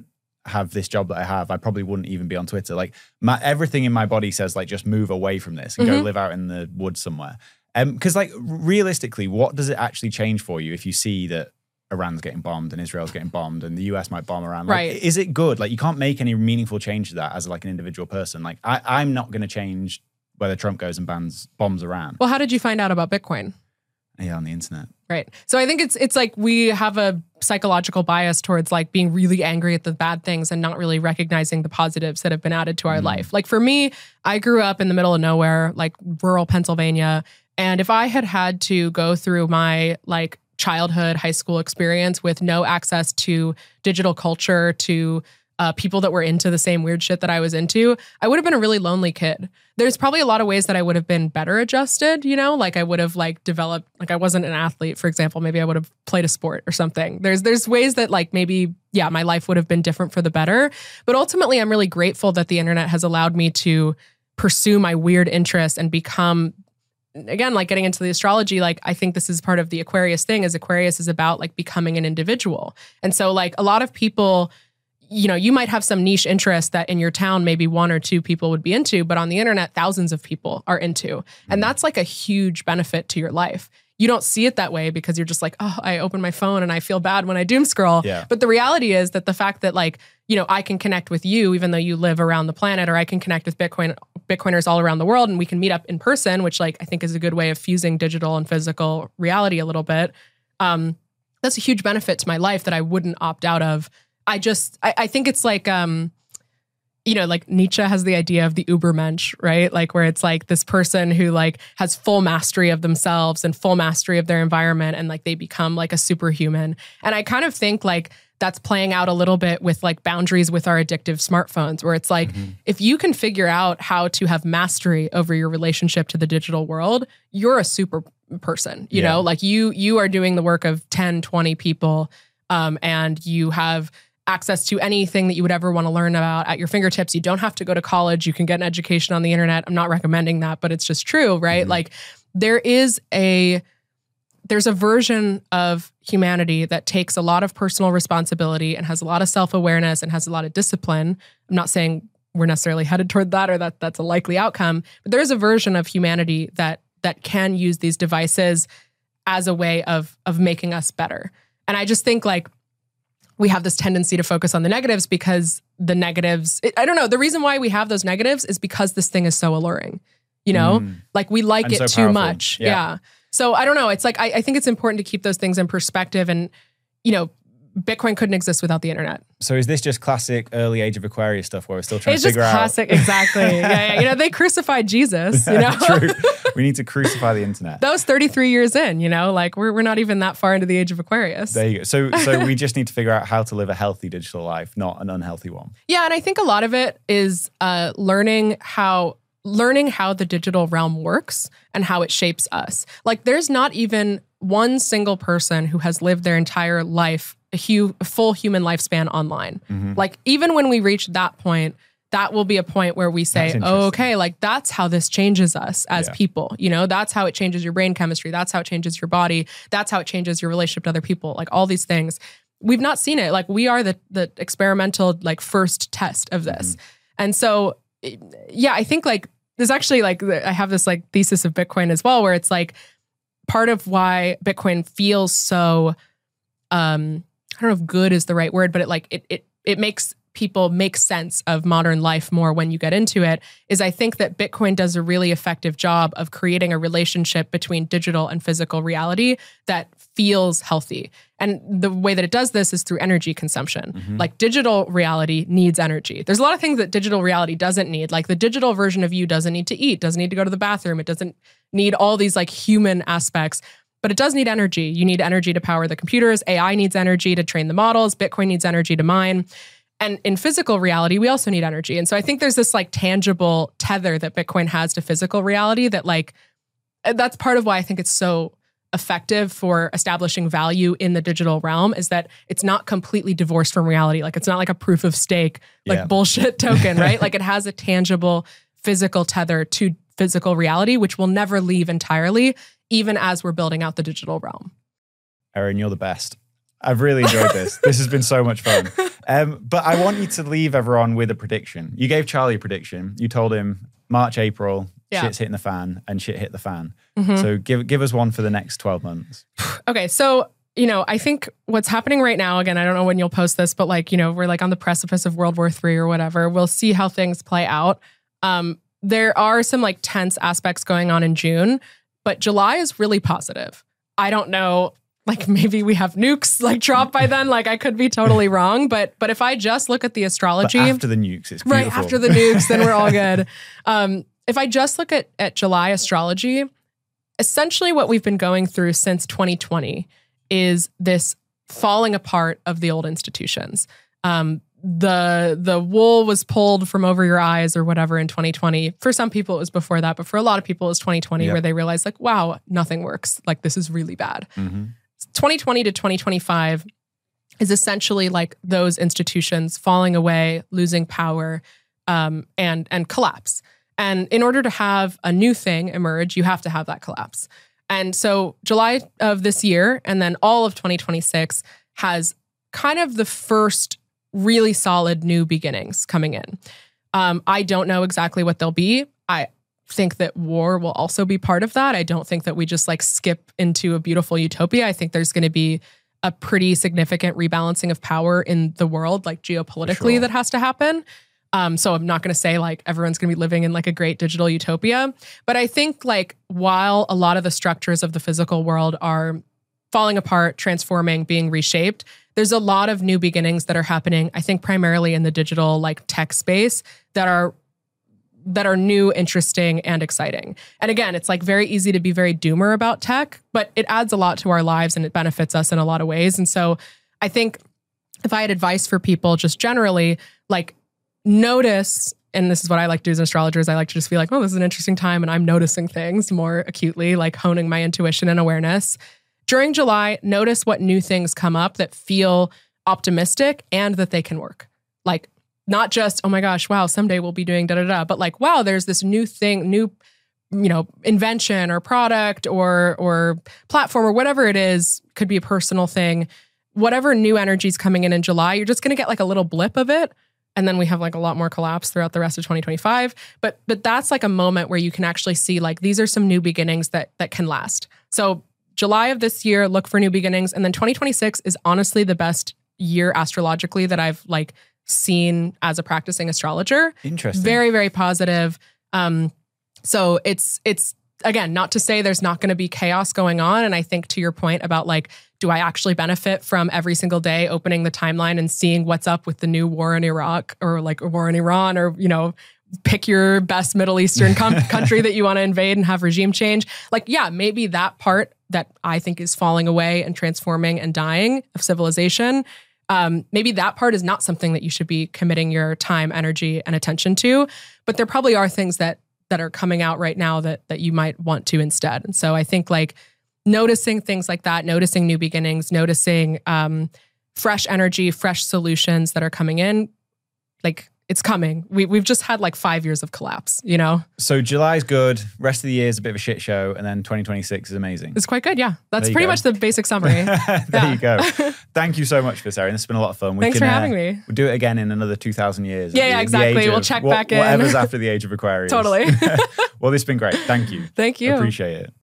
Speaker 2: have this job that I have, I probably wouldn't even be on Twitter. Like everything in my body says like, just move away from this and go live out in the woods somewhere. Because like realistically, what does it actually change for you if you see that Iran's getting bombed and Israel's getting bombed and the US might bomb Iran? Like,
Speaker 1: right.
Speaker 2: Is it good? Like you can't make any meaningful change to that as like an individual person. Like I'm not going to change whether Trump goes and bombs Iran.
Speaker 1: Well, how did you find out about Bitcoin?
Speaker 2: Yeah, on the internet.
Speaker 1: Right. So I think it's like we have a psychological bias towards like being really angry at the bad things and not really recognizing the positives that have been added to our life. Like for me, I grew up in the middle of nowhere, like rural Pennsylvania. And if I had to go through my like childhood, high school experience with no access to digital culture, to people that were into the same weird shit that I was into, I would have been a really lonely kid. There's probably a lot of ways that I would have been better adjusted, you know, like I would have like developed, like I wasn't an athlete, for example, maybe I would have played a sport or something. There's ways that like maybe, yeah, my life would have been different for the better. But ultimately, I'm really grateful that the internet has allowed me to pursue my weird interests and become, again, like getting into the astrology, like I think this is part of the Aquarius thing, is Aquarius is about like becoming an individual. And so like a lot of people, you know, you might have some niche interest that in your town, maybe one or two people would be into, but on the internet, thousands of people are into. And that's like a huge benefit to your life. You don't see it that way because you're just like, oh, I open my phone and I feel bad when I doom scroll.
Speaker 2: Yeah.
Speaker 1: But the reality is that the fact that like, you know, I can connect with you, even though you live around the planet, or I can connect with Bitcoiners all around the world and we can meet up in person, which like I think is a good way of fusing digital and physical reality a little bit. That's a huge benefit to my life that I wouldn't opt out of. I think it's like, you know, like Nietzsche has the idea of the Übermensch, right? Like where it's like this person who like has full mastery of themselves and full mastery of their environment and like they become like a superhuman. And I kind of think like that's playing out a little bit with like boundaries with our addictive smartphones, where it's like, if you can figure out how to have mastery over your relationship to the digital world, you're a super person, you know, like you are doing the work of 10, 20 people and you have access to anything that you would ever want to learn about at your fingertips. You don't have to go to college. You can get an education on the internet. I'm not recommending that, but it's just true, right? Like there's a version of humanity that takes a lot of personal responsibility and has a lot of self-awareness and has a lot of discipline. I'm not saying we're necessarily headed toward that or that's a likely outcome, but there is a version of humanity that can use these devices as a way of making us better. And I just think like we have this tendency to focus on the negatives because the negatives, I don't know, the reason why we have those negatives is because this thing is so alluring, you know, like we like
Speaker 2: and
Speaker 1: it
Speaker 2: so
Speaker 1: too
Speaker 2: powerful.
Speaker 1: much. Yeah. So I don't know. It's like, I think it's important to keep those things in perspective and, you know, Bitcoin couldn't exist without the internet.
Speaker 2: So is this just classic early age of Aquarius stuff where we're still trying
Speaker 1: It's
Speaker 2: to figure
Speaker 1: just
Speaker 2: out?
Speaker 1: classic, exactly. Yeah. You know, they crucified Jesus, you know?
Speaker 2: True. We need to crucify the internet.
Speaker 1: That was 33 years in, you know, like we're not even that far into the age of Aquarius.
Speaker 2: There you go. So we just need to figure out how to live a healthy digital life, not an unhealthy one.
Speaker 1: Yeah, and I think a lot of it is learning how the digital realm works and how it shapes us. Like there's not even one single person who has lived their entire life, a full human lifespan online. Like even when we reach that point, that will be a point where we say, oh, okay, like that's how this changes us as people. You know, that's how it changes your brain chemistry. That's how it changes your body. That's how it changes your relationship to other people. Like all these things. We've not seen it. Like we are the experimental like first test of this. And so, yeah, I think like there's actually like, I have this like thesis of Bitcoin as well, where it's like part of why Bitcoin feels so, I don't know if good is the right word, but it makes people make sense of modern life more when you get into it, is I think that Bitcoin does a really effective job of creating a relationship between digital and physical reality that feels healthy. And the way that it does this is through energy consumption. Like digital reality needs energy. There's a lot of things that digital reality doesn't need. Like the digital version of you doesn't need to eat, doesn't need to go to the bathroom. It doesn't need all these like human aspects, but it does need energy. You need energy to power the computers. AI needs energy to train the models. Bitcoin needs energy to mine. And in physical reality, we also need energy. And so I think there's this like tangible tether that Bitcoin has to physical reality that like, that's part of why I think it's so effective for establishing value in the digital realm, is that it's not completely divorced from reality. Like it's not like a proof of stake, like bullshit token, right? Like it has a tangible physical tether to physical reality, which will never leave entirely, even as we're building out the digital realm.
Speaker 2: Erin, you're the best. I've really enjoyed this. This has been so much fun. But I want you to leave everyone with a prediction. You gave Charlie a prediction. You told him March, April, shit's hitting the fan, and shit hit the fan. So give us one for the next 12 months.
Speaker 1: Okay, so I think what's happening right now, again, I don't know when you'll post this, but we're on the precipice of World War III or whatever. We'll see how things play out. There are some tense aspects going on in June, but July is really positive. I don't know, maybe we have nukes dropped by then. I could be totally wrong, but if I just look at the astrology.
Speaker 2: But after the nukes, it's beautiful.
Speaker 1: Right, after the nukes, then we're all good. If I just look at July astrology, essentially what we've been going through since 2020 is this falling apart of the old institutions. The wool was pulled from over your eyes or whatever in 2020. For some people, it was before that, but for a lot of people, it was 2020 where they realized wow, nothing works. This is really bad. 2020 to 2025 is essentially those institutions falling away, losing power, and collapse. And in order to have a new thing emerge, you have to have that collapse. And so July of this year and then all of 2026 has kind of the first really solid new beginnings coming in. I don't know exactly what they'll be. I think that war will also be part of that. I don't think that we just skip into a beautiful utopia. I think there's going to be a pretty significant rebalancing of power in the world, geopolitically, that has to happen. So I'm not going to say everyone's going to be living in a great digital utopia, but I think while a lot of the structures of the physical world are falling apart, transforming, being reshaped, there's a lot of new beginnings that are happening, I think primarily in the digital tech space that are new, interesting, and exciting. And again, it's very easy to be very doomer about tech, but it adds a lot to our lives and it benefits us in a lot of ways. And so I think if I had advice for people just generally, notice, and this is what I like to do as an astrologer, is I like to just be oh, this is an interesting time and I'm noticing things more acutely, honing my intuition and awareness. During July, notice what new things come up that feel optimistic and that they can work. Not just, oh my gosh, wow, someday we'll be doing da-da-da, but wow, there's this new thing, new, invention or product or platform or whatever it is, could be a personal thing. Whatever new energy is coming in July, you're just going to get a little blip of it. And then we have a lot more collapse throughout the rest of 2025. But that's a moment where you can actually see these are some new beginnings that can last. So July of this year, look for new beginnings. And then 2026 is honestly the best year astrologically that I've seen as a practicing astrologer.
Speaker 2: Interesting.
Speaker 1: Very, very positive. So it's again, not to say there's not going to be chaos going on. And I think to your point about do I actually benefit from every single day opening the timeline and seeing what's up with the new war in Iraq or a war in Iran or, pick your best Middle Eastern country that you want to invade and have regime change. Yeah, maybe that part that I think is falling away and transforming and dying of civilization, maybe that part is not something that you should be committing your time, energy, and attention to. But there probably are things that are coming out right now that you might want to instead. And so I think noticing things like that, noticing new beginnings, noticing fresh energy, fresh solutions that are coming in, it's coming. We've just had 5 years of collapse,
Speaker 2: So July's good. Rest of the year is a bit of a shit show. And then 2026 is amazing.
Speaker 1: It's quite good. Yeah. That's pretty much the basic summary.
Speaker 2: There you go. Thank you so much for this, Erin. This has been a lot of fun.
Speaker 1: Thanks for having me.
Speaker 2: We'll do it again in another 2,000 years.
Speaker 1: Yeah, exactly. We'll check back in.
Speaker 2: Whatever's after the age of Aquarius.
Speaker 1: Totally.
Speaker 2: Well, this has been great. Thank you.
Speaker 1: Thank you.
Speaker 2: Appreciate it.